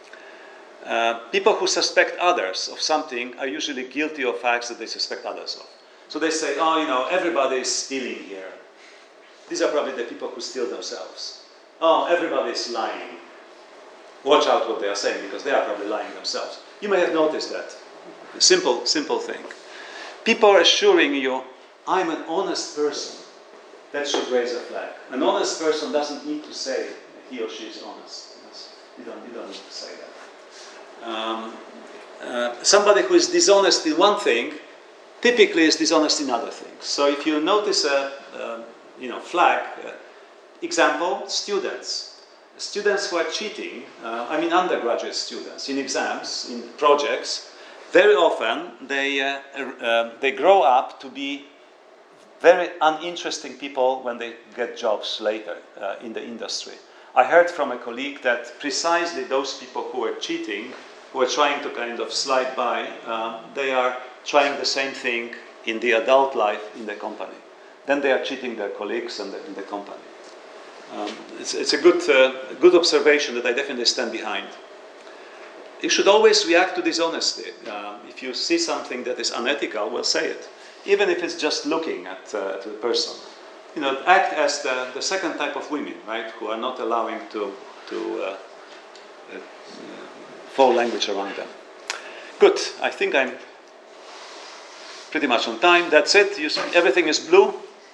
Uh, people who suspect others of something are usually guilty of acts that they suspect others of. So they say, oh, you know, everybody is stealing here. These are probably the people who steal themselves. Oh, everybody is lying. Watch out what they are saying, because they are probably lying themselves. You may have noticed that. A simple, simple thing. People are assuring you, I'm an honest person. That should raise a flag. An honest person doesn't need to say he or she is honest. You don't, you don't need to say that. Um, uh, somebody who is dishonest in one thing typically is dishonest in other things. So if you notice a, a you know, flag, uh, example, students. Students who are cheating, uh, I mean undergraduate students, in exams, in projects, very often they, uh, uh, they grow up to be very uninteresting people when they get jobs later uh, in the industry. I heard from a colleague that precisely those people who are cheating, who are trying to kind of slide by, uh, they are trying the same thing in the adult life in the company. Then they are cheating their colleagues and the, and the company. Um, it's, it's a good, uh, good observation that I definitely stand behind. You should always react to dishonesty. Um, if you see something that is unethical, well, say it. Even if it's just looking at, uh, at the person. You know, act as the, the second type of women, right, who are not allowing to, to uh, uh, foul language around them. Good. I think I'm pretty much on time. That's it. You see, everything is blue.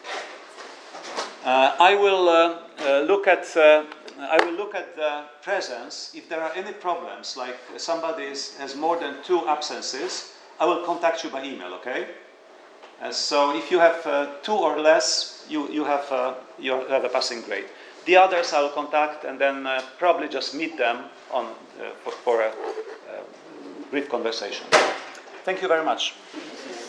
Uh, I will uh, uh, look at uh, I will look at the presence. If there are any problems, like somebody is, has more than two absences, I will contact you by email. Okay. Uh, so if you have uh, two or less, you you have uh, you have a passing grade. The others I will contact and then uh, probably just meet them on uh, for, for a, a brief conversation. Thank you very much.